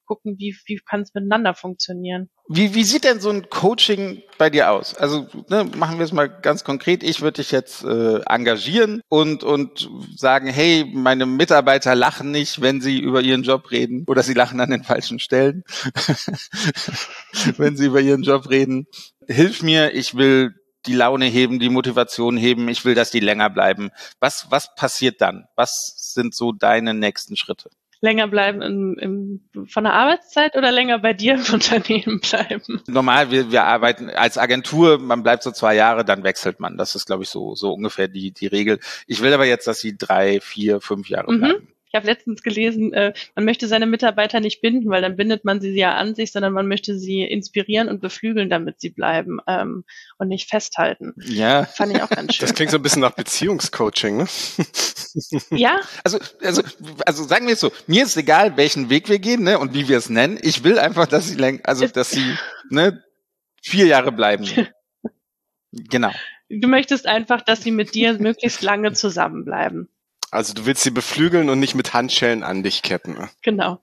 gucken, wie, wie kann es miteinander funktionieren. Wie, wie sieht denn so ein Coaching bei dir aus? Also ne, machen wir es mal ganz konkret. Ich würde dich jetzt äh, engagieren und und sagen, hey, meine Mitarbeiter lachen nicht, wenn sie über ihren Job reden, oder sie lachen an den falschen Stellen, wenn sie über ihren Job reden. Hilf mir, ich will die Laune heben, die Motivation heben, ich will, dass die länger bleiben. Was was passiert dann? Was sind so deine nächsten Schritte? Länger bleiben im, im, von der Arbeitszeit oder länger bei dir im Unternehmen bleiben? Normal, wir, wir arbeiten als Agentur, man bleibt so zwei Jahre, dann wechselt man. Das ist, glaube ich, so so ungefähr die die Regel. Ich will aber jetzt, dass sie drei, vier, fünf Jahre Mhm. bleiben. Ich habe letztens gelesen, äh, man möchte seine Mitarbeiter nicht binden, weil dann bindet man sie ja an sich, sondern man möchte sie inspirieren und beflügeln, damit sie bleiben ähm, und nicht festhalten. Ja. Fand ich auch ganz schön. Das klingt so ein bisschen nach Beziehungscoaching, ne? Ja, Also, also, also sagen wir es so, mir ist egal, welchen Weg wir gehen, ne, und wie wir es nennen. Ich will einfach, dass sie läng- also dass sie ne, vier Jahre bleiben. Genau. du möchtest einfach, dass sie mit dir möglichst lange zusammenbleiben. Also du willst sie beflügeln und nicht mit Handschellen an dich ketten. Ne? Genau.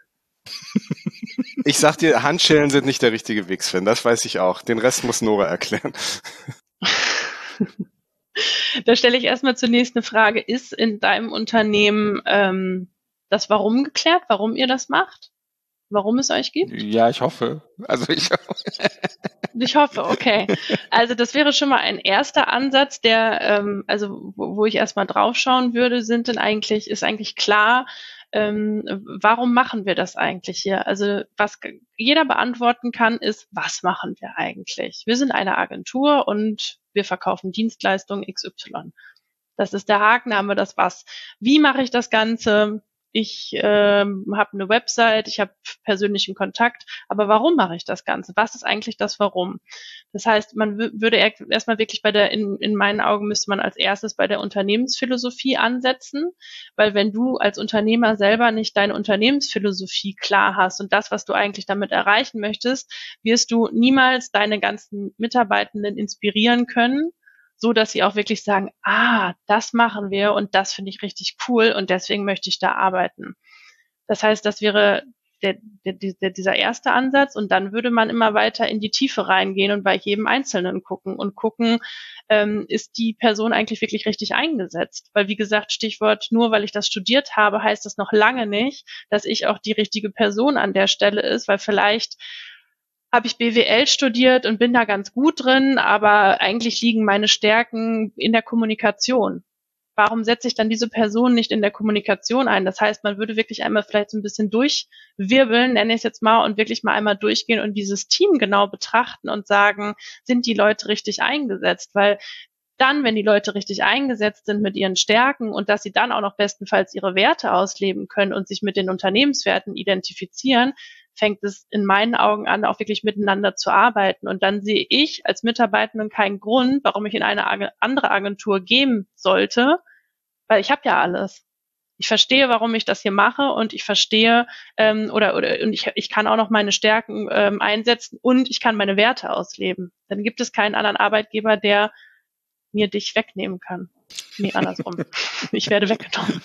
Ich sag dir, Handschellen sind nicht der richtige Weg, Sven. Das weiß ich auch. Den Rest muss Nora erklären. Da stelle ich erstmal zunächst eine Frage. Ist in deinem Unternehmen ähm, das Warum geklärt, warum ihr das macht? Warum es euch gibt? Ja, ich hoffe. Also ich Ich hoffe, okay. Also das wäre schon mal ein erster Ansatz, der, ähm, also wo, wo ich erstmal draufschauen würde, sind denn eigentlich, ist eigentlich klar, ähm, warum machen wir das eigentlich hier? Also was jeder beantworten kann, ist, was machen wir eigentlich? Wir sind eine Agentur und wir verkaufen Dienstleistungen X Y. Das ist der Haken, da haben wir das was. Wie mache ich das Ganze? Ich ähm, habe eine Website, ich habe persönlichen Kontakt, aber warum mache ich das Ganze? Was ist eigentlich das Warum? Das heißt, man w- würde erstmal wirklich bei der, in, in meinen Augen müsste man als erstes bei der Unternehmensphilosophie ansetzen, weil wenn du als Unternehmer selber nicht deine Unternehmensphilosophie klar hast und das, was du eigentlich damit erreichen möchtest, wirst du niemals deine ganzen Mitarbeitenden inspirieren können, so dass sie auch wirklich sagen, ah, das machen wir und das finde ich richtig cool und deswegen möchte ich da arbeiten. Das heißt, das wäre der, der, der, dieser erste Ansatz und dann würde man immer weiter in die Tiefe reingehen und bei jedem Einzelnen gucken und gucken, ähm, ist die Person eigentlich wirklich richtig eingesetzt? Weil wie gesagt, Stichwort, nur weil ich das studiert habe, heißt das noch lange nicht, dass ich auch die richtige Person an der Stelle ist, weil vielleicht habe ich B W L studiert und bin da ganz gut drin, aber eigentlich liegen meine Stärken in der Kommunikation. Warum setze ich dann diese Person nicht in der Kommunikation ein? Das heißt, man würde wirklich einmal vielleicht so ein bisschen durchwirbeln, nenne ich es jetzt mal, und wirklich mal einmal durchgehen und dieses Team genau betrachten und sagen, sind die Leute richtig eingesetzt? Weil dann, wenn die Leute richtig eingesetzt sind mit ihren Stärken und dass sie dann auch noch bestenfalls ihre Werte ausleben können und sich mit den Unternehmenswerten identifizieren, fängt es in meinen Augen an, auch wirklich miteinander zu arbeiten. Und dann sehe ich als Mitarbeitenden keinen Grund, warum ich in eine Ag- andere Agentur gehen sollte, weil ich habe ja alles. Ich verstehe, warum ich das hier mache und ich verstehe ähm, oder oder und ich, ich kann auch noch meine Stärken ähm, einsetzen und ich kann meine Werte ausleben. Dann gibt es keinen anderen Arbeitgeber, der mir dich wegnehmen kann. Nee, andersrum. Ich werde weggenommen.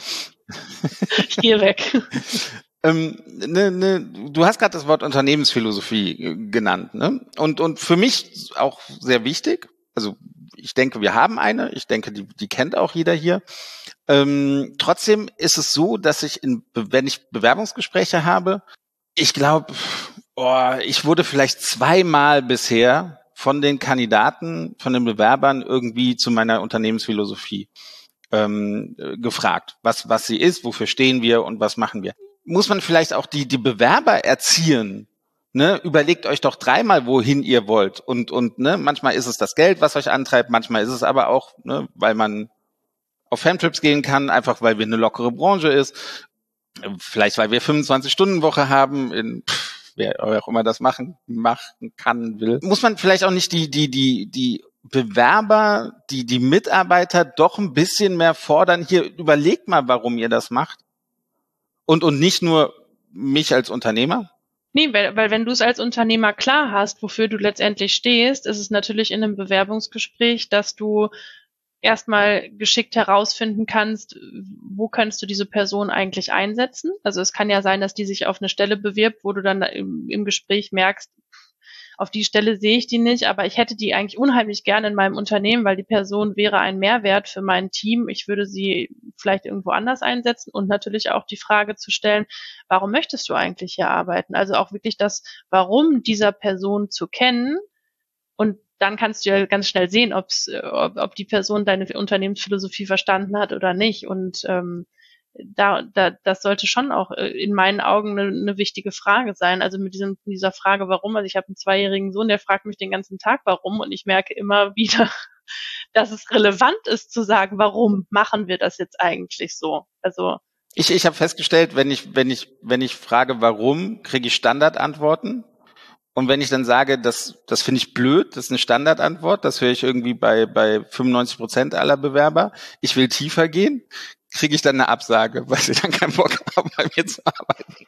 Ich gehe weg. Ähm, ne, ne, du hast gerade das Wort Unternehmensphilosophie äh, genannt, ne? Und und für mich auch sehr wichtig. Also ich denke, wir haben eine. Ich denke, die die kennt auch jeder hier. Ähm, trotzdem ist es so, dass ich in, wenn ich Bewerbungsgespräche habe, ich glaube, oh, ich wurde vielleicht zweimal bisher von den Kandidaten, von den Bewerbern irgendwie zu meiner Unternehmensphilosophie ähm, gefragt, was was sie ist, wofür stehen wir und was machen wir. Muss man vielleicht auch die die Bewerber erziehen, ne? Überlegt euch doch dreimal, wohin ihr wollt und und ne, manchmal ist es das Geld, was euch antreibt, manchmal ist es aber auch, ne, weil man auf Fantrips gehen kann, einfach weil wir eine lockere Branche ist, vielleicht weil wir fünfundzwanzig-Stunden-Woche haben, in pff, wer auch immer das machen machen kann, will. Muss man vielleicht auch nicht die die die die Bewerber, die die Mitarbeiter doch ein bisschen mehr fordern, hier überlegt mal, warum ihr das macht? Und und nicht nur mich als Unternehmer? Nee, weil, weil wenn du es als Unternehmer klar hast, wofür du letztendlich stehst, ist es natürlich in einem Bewerbungsgespräch, dass du erstmal geschickt herausfinden kannst, wo kannst du diese Person eigentlich einsetzen. Also es kann ja sein, dass die sich auf eine Stelle bewirbt, wo du dann im, im Gespräch merkst, auf die Stelle sehe ich die nicht, aber ich hätte die eigentlich unheimlich gerne in meinem Unternehmen, weil die Person wäre ein Mehrwert für mein Team. Ich würde sie vielleicht irgendwo anders einsetzen und natürlich auch die Frage zu stellen, warum möchtest du eigentlich hier arbeiten? Also auch wirklich das Warum dieser Person zu kennen, und dann kannst du ja ganz schnell sehen, ob's, ob, ob die Person deine Unternehmensphilosophie verstanden hat oder nicht. Und ähm, da, da, das sollte schon auch in meinen Augen eine, eine wichtige Frage sein. Also mit diesem, dieser Frage, warum. Also ich habe einen zweijährigen Sohn, der fragt mich den ganzen Tag, warum. Und ich merke immer wieder, dass es relevant ist zu sagen, warum machen wir das jetzt eigentlich so? Also ich, ich habe festgestellt, wenn ich, wenn ich, wenn ich frage, warum, kriege ich Standardantworten. Und wenn ich dann sage, das, das finde ich blöd, das ist eine Standardantwort, das höre ich irgendwie bei, bei fünfundneunzig Prozent aller Bewerber. Ich will tiefer gehen, kriege ich dann eine Absage, weil sie dann keinen Bock haben, bei mir zu arbeiten.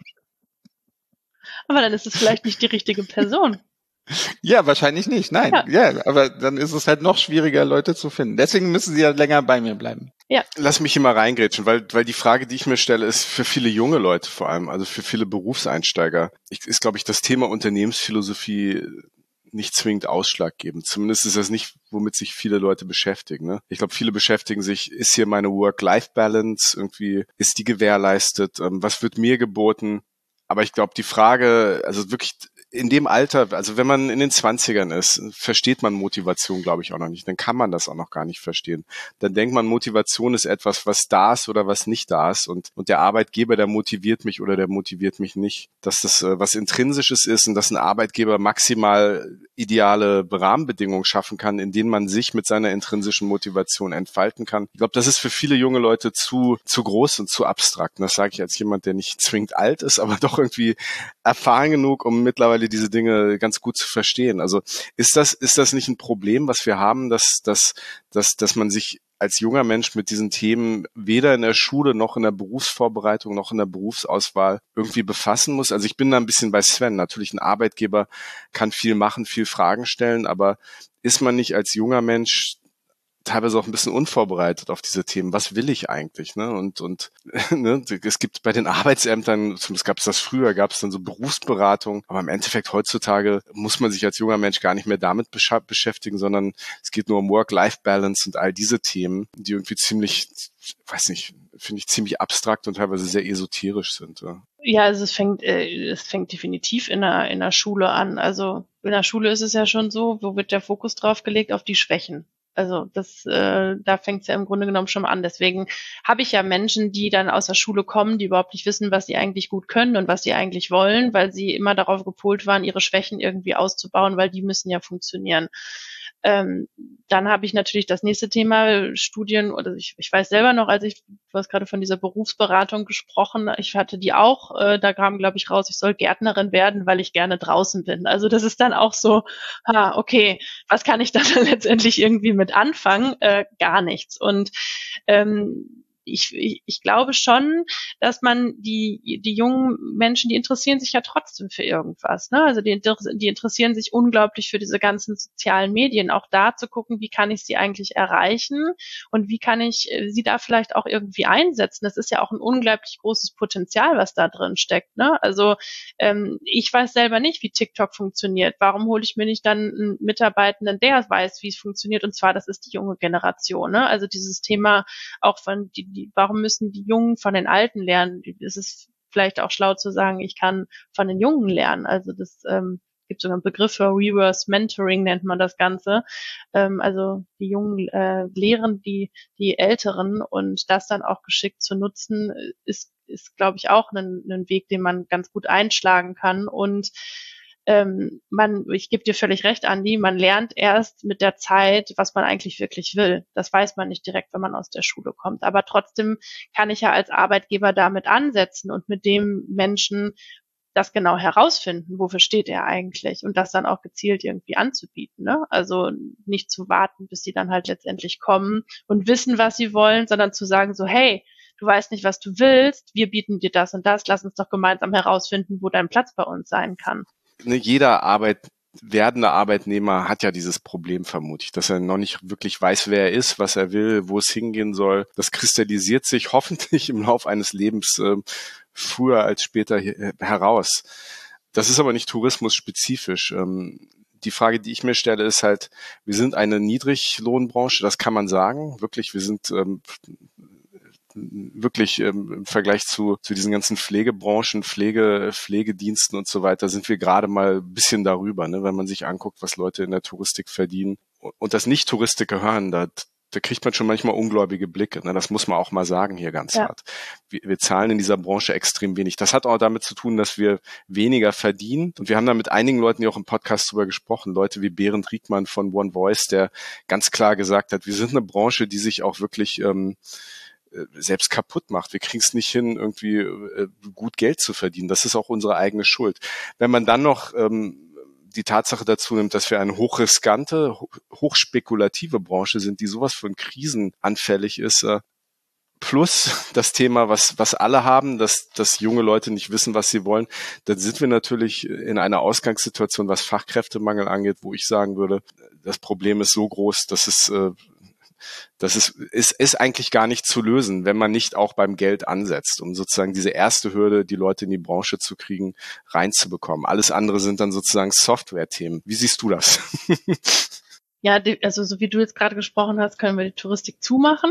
Aber dann ist es vielleicht nicht die richtige Person. Ja, wahrscheinlich nicht, nein. Ja. ja, aber dann ist es halt noch schwieriger, Leute zu finden. Deswegen müssen sie ja länger bei mir bleiben. Ja. Lass mich hier mal reingrätschen, weil, weil die Frage, die ich mir stelle, ist für viele junge Leute vor allem, also für viele Berufseinsteiger, ist, glaube ich, das Thema Unternehmensphilosophie nicht zwingend ausschlaggebend. Zumindest ist das nicht, womit sich viele Leute beschäftigen. Ne? Ich glaube, viele beschäftigen sich, ist hier meine Work-Life-Balance irgendwie, ist die gewährleistet, ähm, was wird mir geboten? Aber ich glaube, die Frage, also wirklich in dem Alter, also wenn man in den Zwanzigern ist, versteht man Motivation, glaube ich, auch noch nicht. Dann kann man das auch noch gar nicht verstehen. Dann denkt man, Motivation ist etwas, was da ist oder was nicht da ist. Und, und der Arbeitgeber, der motiviert mich oder der motiviert mich nicht. Dass das äh, was Intrinsisches ist und dass ein Arbeitgeber maximal ideale Rahmenbedingungen schaffen kann, in denen man sich mit seiner intrinsischen Motivation entfalten kann. Ich glaube, das ist für viele junge Leute zu, zu groß und zu abstrakt. Und das sage ich als jemand, der nicht zwingend alt ist, aber doch irgendwie erfahren genug, um mittlerweile diese Dinge ganz gut zu verstehen. Also ist das, ist das nicht ein Problem, was wir haben, dass, dass, dass, dass man sich als junger Mensch mit diesen Themen weder in der Schule noch in der Berufsvorbereitung noch in der Berufsauswahl irgendwie befassen muss? Also ich bin da ein bisschen bei Sven. Natürlich, ein Arbeitgeber kann viel machen, viel Fragen stellen, aber ist man nicht als junger Mensch teilweise auch ein bisschen unvorbereitet auf diese Themen. Was will ich eigentlich? Ne? Und und ne? Es gibt bei den Arbeitsämtern, zumindest gab es das früher, gab es dann so Berufsberatung, aber im Endeffekt heutzutage muss man sich als junger Mensch gar nicht mehr damit besch- beschäftigen, sondern es geht nur um Work-Life-Balance und all diese Themen, die irgendwie ziemlich, weiß nicht, finde ich ziemlich abstrakt und teilweise sehr esoterisch sind. Ja. Ja, also es fängt, äh, es fängt definitiv in der, in der Schule an. Also in der Schule ist es ja schon so, wo wird der Fokus drauf gelegt? Auf die Schwächen. Also das, äh, da fängt es ja im Grunde genommen schon an. Deswegen habe ich ja Menschen, die dann aus der Schule kommen, die überhaupt nicht wissen, was sie eigentlich gut können und was sie eigentlich wollen, weil sie immer darauf gepolt waren, ihre Schwächen irgendwie auszubauen, weil die müssen ja funktionieren. Ähm, dann habe ich natürlich das nächste Thema, Studien, oder ich, ich weiß selber noch, als ich, du hast gerade von dieser Berufsberatung gesprochen, ich hatte die auch, äh, da kam, glaube ich, raus, ich soll Gärtnerin werden, weil ich gerne draußen bin. Also das ist dann auch so, ha, okay, was kann ich dann letztendlich irgendwie mit anfangen? Äh, gar nichts. Und ähm, Ich, ich, ich glaube schon, dass man die, die jungen Menschen, die interessieren sich ja trotzdem für irgendwas, ne? Also die, die interessieren sich unglaublich für diese ganzen sozialen Medien, auch da zu gucken, wie kann ich sie eigentlich erreichen und wie kann ich sie da vielleicht auch irgendwie einsetzen. Das ist ja auch ein unglaublich großes Potenzial, was da drin steckt, ne? Also ähm, ich weiß selber nicht, wie TikTok funktioniert. Warum hole ich mir nicht dann einen Mitarbeitenden, der weiß, wie es funktioniert? Und zwar, das ist die junge Generation, ne? Also dieses Thema auch von die Die, warum müssen die Jungen von den Alten lernen? Es ist vielleicht auch schlau zu sagen, ich kann von den Jungen lernen. Also das ähm, gibt sogar einen Begriff für Reverse Mentoring, nennt man das Ganze. Ähm, also die Jungen äh, lehren die die Älteren, und das dann auch geschickt zu nutzen, ist, ist glaube ich, auch ein, ein Weg, den man ganz gut einschlagen kann. Und Ähm, man, ich gebe dir völlig recht, Andi, man lernt erst mit der Zeit, was man eigentlich wirklich will. Das weiß man nicht direkt, wenn man aus der Schule kommt. Aber trotzdem kann ich ja als Arbeitgeber damit ansetzen und mit dem Menschen das genau herausfinden, wofür steht er eigentlich, und das dann auch gezielt irgendwie anzubieten, ne? Also nicht zu warten, bis sie dann halt letztendlich kommen und wissen, was sie wollen, sondern zu sagen so, hey, du weißt nicht, was du willst, wir bieten dir das und das, lass uns doch gemeinsam herausfinden, wo dein Platz bei uns sein kann. Ne, jeder Arbeit, werdende Arbeitnehmer hat ja dieses Problem vermutlich, dass er noch nicht wirklich weiß, wer er ist, was er will, wo es hingehen soll. Das kristallisiert sich hoffentlich im Laufe eines Lebens äh, früher als später heraus. Das ist aber nicht tourismusspezifisch. Ähm, die Frage, die ich mir stelle, ist halt, wir sind eine Niedriglohnbranche, das kann man sagen. Wirklich, wir sind ähm, wirklich ähm, im Vergleich zu, zu diesen ganzen Pflegebranchen, Pflege, Pflegediensten und so weiter, sind wir gerade mal ein bisschen darüber, ne? Wenn man sich anguckt, was Leute in der Touristik verdienen und das Nicht-Touristiker hören, da, da kriegt man schon manchmal ungläubige Blicke. Ne? Das muss man auch mal sagen hier ganz ja. hart. Wir, wir zahlen in dieser Branche extrem wenig. Das hat auch damit zu tun, dass wir weniger verdienen. Und wir haben da mit einigen Leuten, die auch im Podcast drüber gesprochen, Leute wie Berend Riekmann von One Voice, der ganz klar gesagt hat, wir sind eine Branche, die sich auch wirklich ähm, selbst kaputt macht. Wir kriegen es nicht hin, irgendwie äh, gut Geld zu verdienen. Das ist auch unsere eigene Schuld. Wenn man dann noch ähm, die Tatsache dazu nimmt, dass wir eine hochriskante, hochspekulative Branche sind, die sowas von Krisen anfällig ist, äh, plus das Thema, was was alle haben, dass dass junge Leute nicht wissen, was sie wollen, dann sind wir natürlich in einer Ausgangssituation, was Fachkräftemangel angeht, wo ich sagen würde, das Problem ist so groß, dass es äh, Das ist, ist, ist eigentlich gar nicht zu lösen, wenn man nicht auch beim Geld ansetzt, um sozusagen diese erste Hürde, die Leute in die Branche zu kriegen, reinzubekommen. Alles andere sind dann sozusagen Software-Themen. Wie siehst du das? Ja, also so wie du jetzt gerade gesprochen hast, können wir die Touristik zumachen.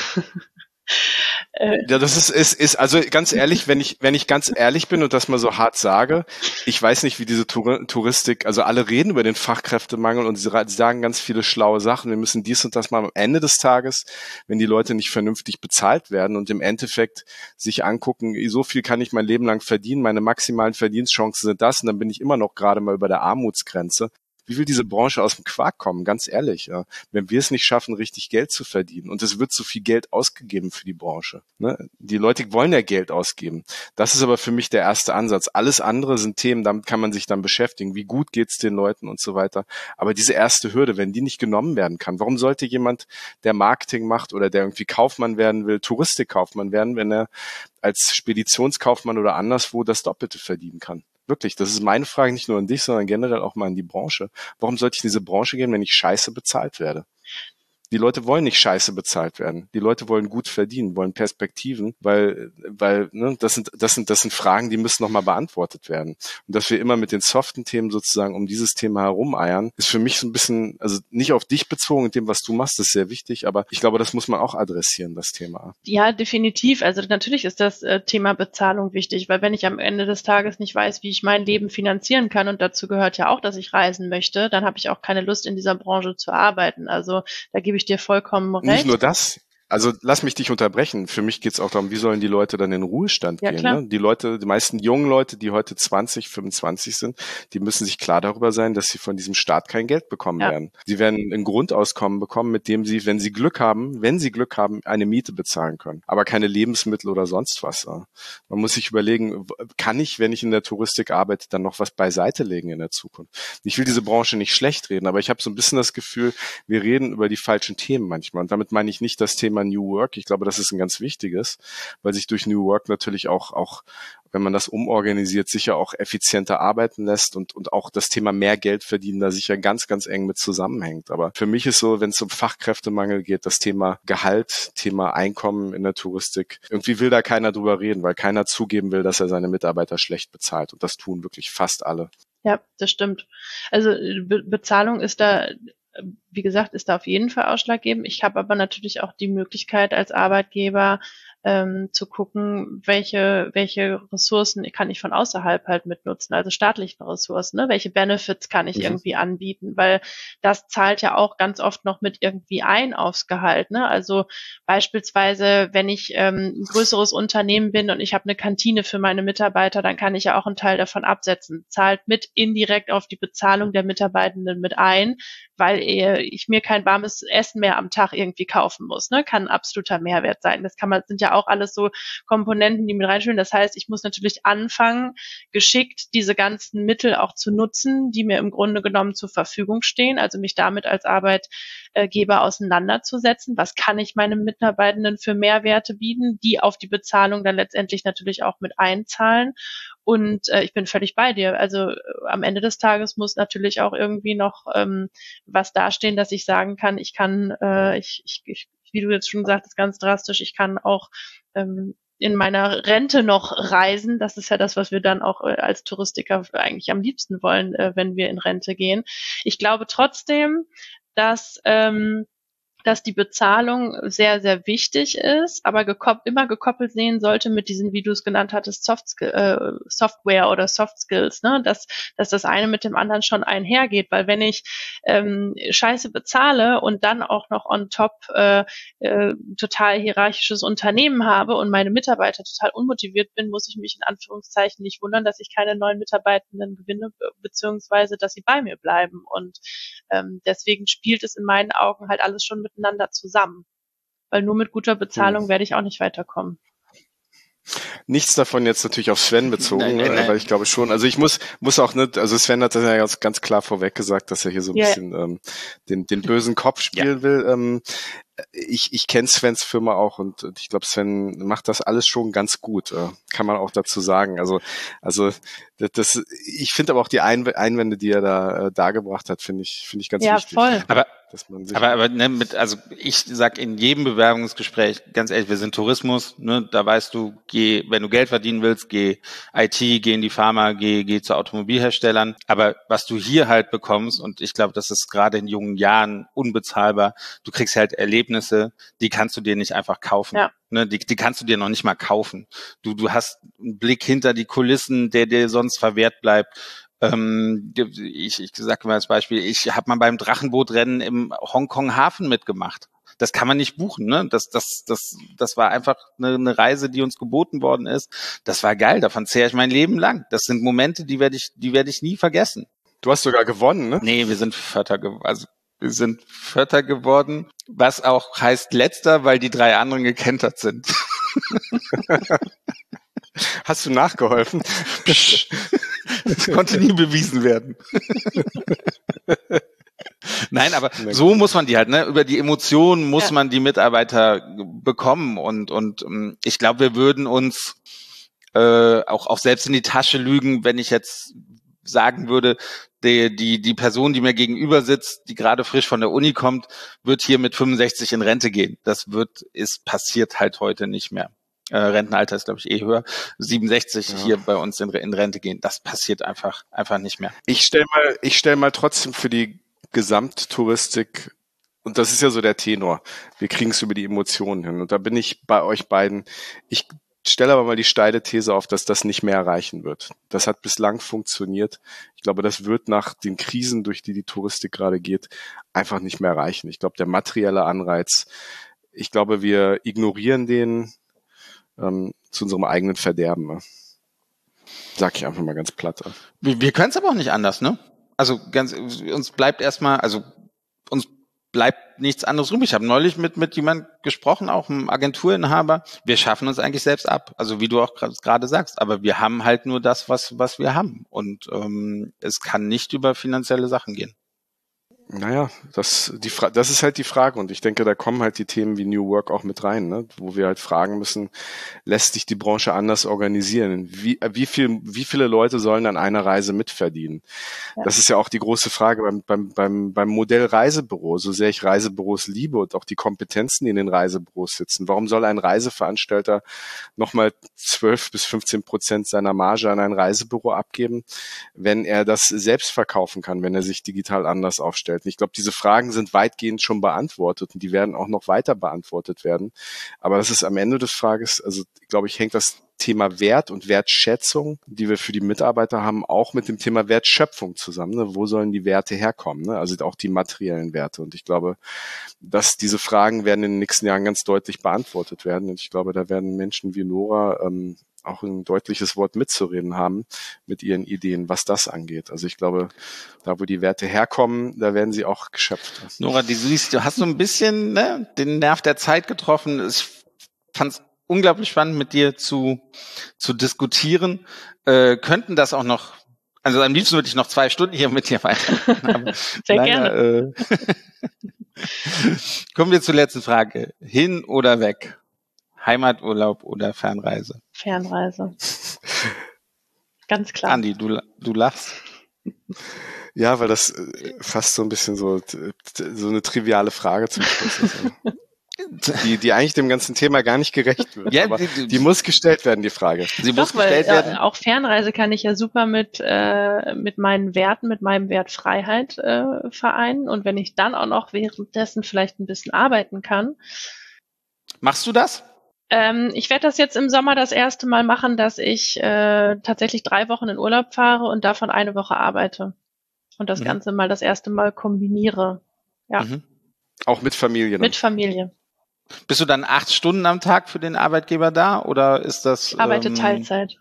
Ja, das ist, ist, ist, also ganz ehrlich, wenn ich, wenn ich ganz ehrlich bin und das mal so hart sage, ich weiß nicht, wie diese Tour, Touristik, also alle reden über den Fachkräftemangel und sie sagen ganz viele schlaue Sachen. Wir müssen dies und das mal am Ende des Tages, wenn die Leute nicht vernünftig bezahlt werden und im Endeffekt sich angucken, so viel kann ich mein Leben lang verdienen, meine maximalen Verdienstchancen sind das und dann bin ich immer noch gerade mal über der Armutsgrenze. Wie will diese Branche aus dem Quark kommen? Ganz ehrlich, ja. Wenn wir es nicht schaffen, richtig Geld zu verdienen und es wird zu viel Geld ausgegeben für die Branche. Ne? Die Leute wollen ja Geld ausgeben. Das ist aber für mich der erste Ansatz. Alles andere sind Themen, damit kann man sich dann beschäftigen. Wie gut geht's den Leuten und so weiter. Aber diese erste Hürde, wenn die nicht genommen werden kann, warum sollte jemand, der Marketing macht oder der irgendwie Kaufmann werden will, Touristikkaufmann werden, wenn er als Speditionskaufmann oder anderswo das Doppelte verdienen kann? Wirklich, das ist meine Frage nicht nur an dich, sondern generell auch mal an die Branche. Warum sollte ich in diese Branche gehen, wenn ich scheiße bezahlt werde? Die Leute wollen nicht scheiße bezahlt werden. Die Leute wollen gut verdienen, wollen Perspektiven, weil, weil, ne, das sind, das sind, das sind Fragen, die müssen nochmal beantwortet werden. Und dass wir immer mit den soften Themen sozusagen um dieses Thema herumeiern, ist für mich so ein bisschen, also nicht auf dich bezogen in dem, was du machst, das ist sehr wichtig, aber ich glaube, das muss man auch adressieren, das Thema. Ja, definitiv. Also natürlich ist das äh, Thema Bezahlung wichtig, weil wenn ich am Ende des Tages nicht weiß, wie ich mein Leben finanzieren kann, und dazu gehört ja auch, dass ich reisen möchte, dann habe ich auch keine Lust, in dieser Branche zu arbeiten. Also da gebe ich dir vollkommen recht. Nicht nur das. Also lass mich dich unterbrechen. Für mich geht es auch darum, wie sollen die Leute dann in den Ruhestand ja, gehen? Ne? Die Leute, die meisten jungen Leute, die heute zwanzig, fünfundzwanzig sind, die müssen sich klar darüber sein, dass sie von diesem Staat kein Geld bekommen ja. werden. Sie werden ein Grundauskommen bekommen, mit dem sie, wenn sie Glück haben, wenn sie Glück haben, eine Miete bezahlen können. Aber keine Lebensmittel oder sonst was. Man muss sich überlegen, kann ich, wenn ich in der Touristik arbeite, dann noch was beiseite legen in der Zukunft? Ich will diese Branche nicht schlecht reden, aber ich habe so ein bisschen das Gefühl, wir reden über die falschen Themen manchmal. Und damit meine ich nicht das Thema New Work. Ich glaube, das ist ein ganz wichtiges, weil sich durch New Work natürlich auch, auch, wenn man das umorganisiert, sicher auch effizienter arbeiten lässt und, und auch das Thema mehr Geld verdienen da sicher ganz, ganz eng mit zusammenhängt. Aber für mich ist so, wenn es um Fachkräftemangel geht, das Thema Gehalt, Thema Einkommen in der Touristik, irgendwie will da keiner drüber reden, weil keiner zugeben will, dass er seine Mitarbeiter schlecht bezahlt. Und das tun wirklich fast alle. Ja, das stimmt. Also Be- Bezahlung ist da, wie gesagt, ist da auf jeden Fall ausschlaggebend. Ich habe aber natürlich auch die Möglichkeit als Arbeitgeber ähm, zu gucken, welche welche Ressourcen kann ich von außerhalb halt mitnutzen, also staatlichen Ressourcen, ne? Welche Benefits kann ich mhm. irgendwie anbieten, weil das zahlt ja auch ganz oft noch mit irgendwie ein aufs Gehalt, ne? Also beispielsweise, wenn ich ähm, ein größeres Unternehmen bin und ich habe eine Kantine für meine Mitarbeiter, dann kann ich ja auch einen Teil davon absetzen, zahlt mit indirekt auf die Bezahlung der Mitarbeitenden mit ein, weil ich mir kein warmes Essen mehr am Tag irgendwie kaufen muss, ne? Kann ein absoluter Mehrwert sein. Das kann man, sind ja ja auch alles so Komponenten, die mit reinspielen. Das heißt, ich muss natürlich anfangen, geschickt diese ganzen Mittel auch zu nutzen, die mir im Grunde genommen zur Verfügung stehen, also mich damit als Arbeitgeber auseinanderzusetzen. Was kann ich meinen Mitarbeitenden für Mehrwerte bieten, die auf die Bezahlung dann letztendlich natürlich auch mit einzahlen. Und äh, ich bin völlig bei dir. Also äh, am Ende des Tages muss natürlich auch irgendwie noch ähm, was dastehen, dass ich sagen kann, ich kann, äh, ich, ich, ich, wie du jetzt schon sagtest, ganz drastisch, ich kann auch ähm, in meiner Rente noch reisen. Das ist ja das, was wir dann auch äh, als Touristiker eigentlich am liebsten wollen, äh, wenn wir in Rente gehen. Ich glaube trotzdem, dass ähm, dass die Bezahlung sehr, sehr wichtig ist, aber gekoppelt, immer gekoppelt sehen sollte mit diesen, wie du es genannt hattest, Soft, äh, Software oder Soft Skills, ne? dass, dass das eine mit dem anderen schon einhergeht, weil wenn ich ähm, Scheiße bezahle und dann auch noch on top äh, äh, total hierarchisches Unternehmen habe und meine Mitarbeiter total unmotiviert bin, muss ich mich in Anführungszeichen nicht wundern, dass ich keine neuen Mitarbeitenden gewinne, beziehungsweise dass sie bei mir bleiben. Und ähm, deswegen spielt es in meinen Augen halt alles schon miteinander zusammen. Weil nur mit guter Bezahlung hm. werde ich auch nicht weiterkommen. Nichts davon jetzt natürlich auf Sven bezogen, nein, nein, nein. weil ich glaube schon, also ich muss muss auch nicht, also Sven hat das ja ganz, ganz klar vorweg gesagt, dass er hier so ein ja. bisschen ähm, den den bösen Kopf spielen ja. will. Ähm, ich ich kenne Svens Firma auch und ich glaube, Sven macht das alles schon ganz gut, äh, kann man auch dazu sagen. Also also das, das ich finde aber auch die Einwände, die er da äh, dargebracht hat, finde ich finde ich ganz ja, wichtig. Ja, voll. Aber Dass man sich aber aber ne, mit also ich sag in jedem Bewerbungsgespräch ganz ehrlich, wir sind Tourismus, ne, da weißt du, geh, wenn du Geld verdienen willst, geh I T, geh in die Pharma, geh geh zu Automobilherstellern, aber was du hier halt bekommst, und ich glaube, das ist gerade in jungen Jahren unbezahlbar, du kriegst halt Erlebnisse, die kannst du dir nicht einfach kaufen. Ja. Ne, die, die kannst du dir noch nicht mal kaufen. Du du hast einen Blick hinter die Kulissen, der dir sonst verwehrt bleibt. Ähm, ich, ich sag mal als Beispiel, ich habe mal beim Drachenbootrennen im Hongkong-Hafen mitgemacht. Das kann man nicht buchen, ne? Das, das, das, das war einfach eine, eine Reise, die uns geboten worden ist. Das war geil, davon zehre ich mein Leben lang. Das sind Momente, die werde ich, die werde ich nie vergessen. Du hast sogar gewonnen, ne? Nee, wir sind Vierter geworden. Also wir sind Vierter geworden, was auch heißt Letzter, weil die drei anderen gekentert sind. Hast du nachgeholfen? Das konnte nie bewiesen werden. Nein, aber so muss man die halt, ne? Über die Emotionen muss ja. man die Mitarbeiter bekommen und und ich glaube, wir würden uns äh, auch auch selbst in die Tasche lügen, wenn ich jetzt sagen würde, die die die Person, die mir gegenüber sitzt, die gerade frisch von der Uni kommt, wird hier mit fünfundsechzig in Rente gehen. Das wird ist passiert halt heute nicht mehr. Äh, Rentenalter ist, glaube ich, eh höher. siebenundsechzig ja. hier bei uns in, in Rente gehen. Das passiert einfach einfach nicht mehr. Ich stell mal, ich stell mal trotzdem für die Gesamttouristik, und das ist ja so der Tenor, wir kriegen es über die Emotionen hin. Und da bin ich bei euch beiden. Ich stelle aber mal die steile These auf, dass das nicht mehr erreichen wird. Das hat bislang funktioniert. Ich glaube, das wird nach den Krisen, durch die die Touristik gerade geht, einfach nicht mehr erreichen. Ich glaube, der materielle Anreiz, ich glaube, wir ignorieren den ähm, zu unserem eigenen Verderben. Sag ich einfach mal ganz platt. Wir, wir können es aber auch nicht anders, ne? Also ganz, uns bleibt erstmal, also uns bleibt nichts anderes übrig. Ich habe neulich mit mit jemand gesprochen, auch einem Agenturinhaber. Wir schaffen uns eigentlich selbst ab, also wie du auch gerade sagst. Aber wir haben halt nur das, was was wir haben, und ähm, es kann nicht über finanzielle Sachen gehen. Naja, das, die Fra- das ist halt die Frage, und ich denke, da kommen halt die Themen wie New Work auch mit rein, ne? Wo wir halt fragen müssen, lässt sich die Branche anders organisieren? Wie, wie viel, wie viele Leute sollen an einer Reise mitverdienen? Ja. Das ist ja auch die große Frage beim, beim, beim, beim Modell Reisebüro. So sehr ich Reisebüros liebe und auch die Kompetenzen, die in den Reisebüros sitzen. Warum soll ein Reiseveranstalter nochmal zwölf bis fünfzehn Prozent seiner Marge an ein Reisebüro abgeben, wenn er das selbst verkaufen kann, wenn er sich digital anders aufstellt? Ich glaube, diese Fragen sind weitgehend schon beantwortet und die werden auch noch weiter beantwortet werden. Aber das ist am Ende des Tages, also glaube ich, hängt das Thema Wert und Wertschätzung, die wir für die Mitarbeiter haben, auch mit dem Thema Wertschöpfung zusammen. Ne? Wo sollen die Werte herkommen? Ne? Also auch die materiellen Werte. Und ich glaube, dass diese Fragen werden in den nächsten Jahren ganz deutlich beantwortet werden. Und ich glaube, da werden Menschen wie Nora ähm, auch ein deutliches Wort mitzureden haben mit ihren Ideen, was das angeht. Also ich glaube, da wo die Werte herkommen, da werden sie auch geschöpft. Nora, du siehst, du hast so ein bisschen ne, den Nerv der Zeit getroffen. Ich fand's unglaublich spannend, mit dir zu zu diskutieren. Äh, könnten das auch noch, also am liebsten würde ich noch zwei Stunden hier mit dir weitermachen. Sehr leider, gerne. Äh, kommen wir zur letzten Frage. Hin oder weg? Heimaturlaub oder Fernreise? Fernreise. Ganz klar. Andi, du, du lachst. Ja, weil das fast so ein bisschen so, so eine triviale Frage zum Schluss ist. Die, die eigentlich dem ganzen Thema gar nicht gerecht wird. Ja, aber die, die muss gestellt werden, die Frage. Sie Doch, muss gestellt weil, werden. Ja, auch Fernreise kann ich ja super mit, äh, mit meinen Werten, mit meinem Wert Freiheit äh, vereinen. Und wenn ich dann auch noch währenddessen vielleicht ein bisschen arbeiten kann. Machst du das? Ähm, ich werde das jetzt im Sommer das erste Mal machen, dass ich äh, tatsächlich drei Wochen in Urlaub fahre und davon eine Woche arbeite. Und das mhm. Ganze mal das erste Mal kombiniere. Ja. Mhm. Auch mit Familie? Mit Familie. Bist du dann acht Stunden am Tag für den Arbeitgeber da oder ist das? Ich arbeite ähm, Teilzeit.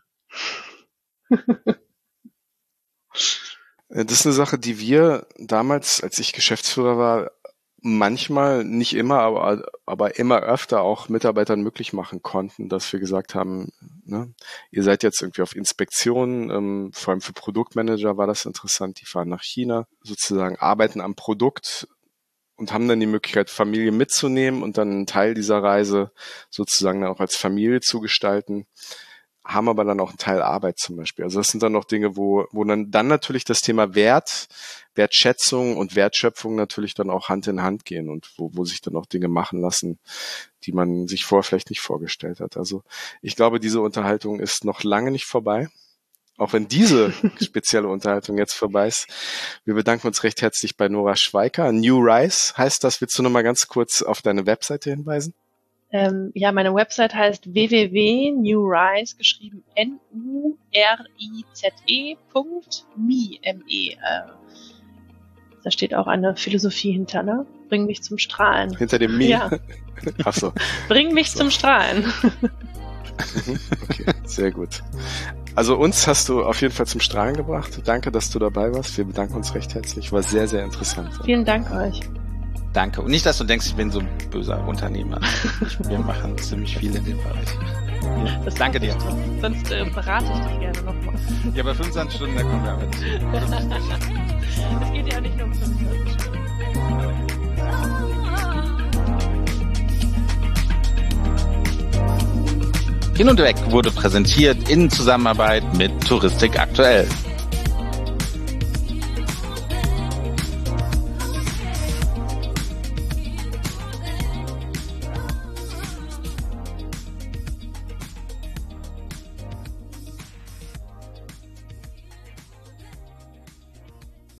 Das ist eine Sache, die wir damals, als ich Geschäftsführer war, manchmal, nicht immer, aber, aber immer öfter auch Mitarbeitern möglich machen konnten, dass wir gesagt haben, ne, ihr seid jetzt irgendwie auf Inspektion, ähm, vor allem für Produktmanager war das interessant, die fahren nach China, sozusagen arbeiten am Produkt und haben dann die Möglichkeit, Familie mitzunehmen und dann einen Teil dieser Reise sozusagen dann auch als Familie zu gestalten, haben aber dann auch einen Teil Arbeit zum Beispiel. Also das sind dann noch Dinge, wo, wo dann, dann natürlich das Thema Wert, Wertschätzung und Wertschöpfung natürlich dann auch Hand in Hand gehen und wo, wo sich dann auch Dinge machen lassen, die man sich vorher vielleicht nicht vorgestellt hat. Also ich glaube, diese Unterhaltung ist noch lange nicht vorbei. Auch wenn diese spezielle Unterhaltung jetzt vorbei ist. Wir bedanken uns recht herzlich bei Nora Schweiker. New Rise heißt das. Willst du noch mal ganz kurz auf deine Webseite hinweisen? Ähm, ja, meine Website heißt w w w punkt new rise, geschrieben N U R I Z E Punkt M E. M E. Äh, da steht auch eine Philosophie hinter, ne? Bring mich zum Strahlen. Hinter dem Mi? Ja. Ach so. Bring mich so. zum Strahlen. Okay, sehr gut. Also uns hast du auf jeden Fall zum Strahlen gebracht. Danke, dass du dabei warst. Wir bedanken uns recht herzlich. War sehr, sehr interessant. Vielen Dank euch. Danke. Und nicht, dass du denkst, ich bin so ein böser Unternehmer. Wir machen ziemlich viel in dem Bereich. Ja. Das Danke dir. Sonst äh, berate ich dich gerne nochmal. Ja, bei fünfundzwanzig Stunden, da kommen wir aber nicht. Es geht ja nicht nur um fünfundzwanzig Stunden. Hin und Weg wurde präsentiert in Zusammenarbeit mit Touristik aktuell.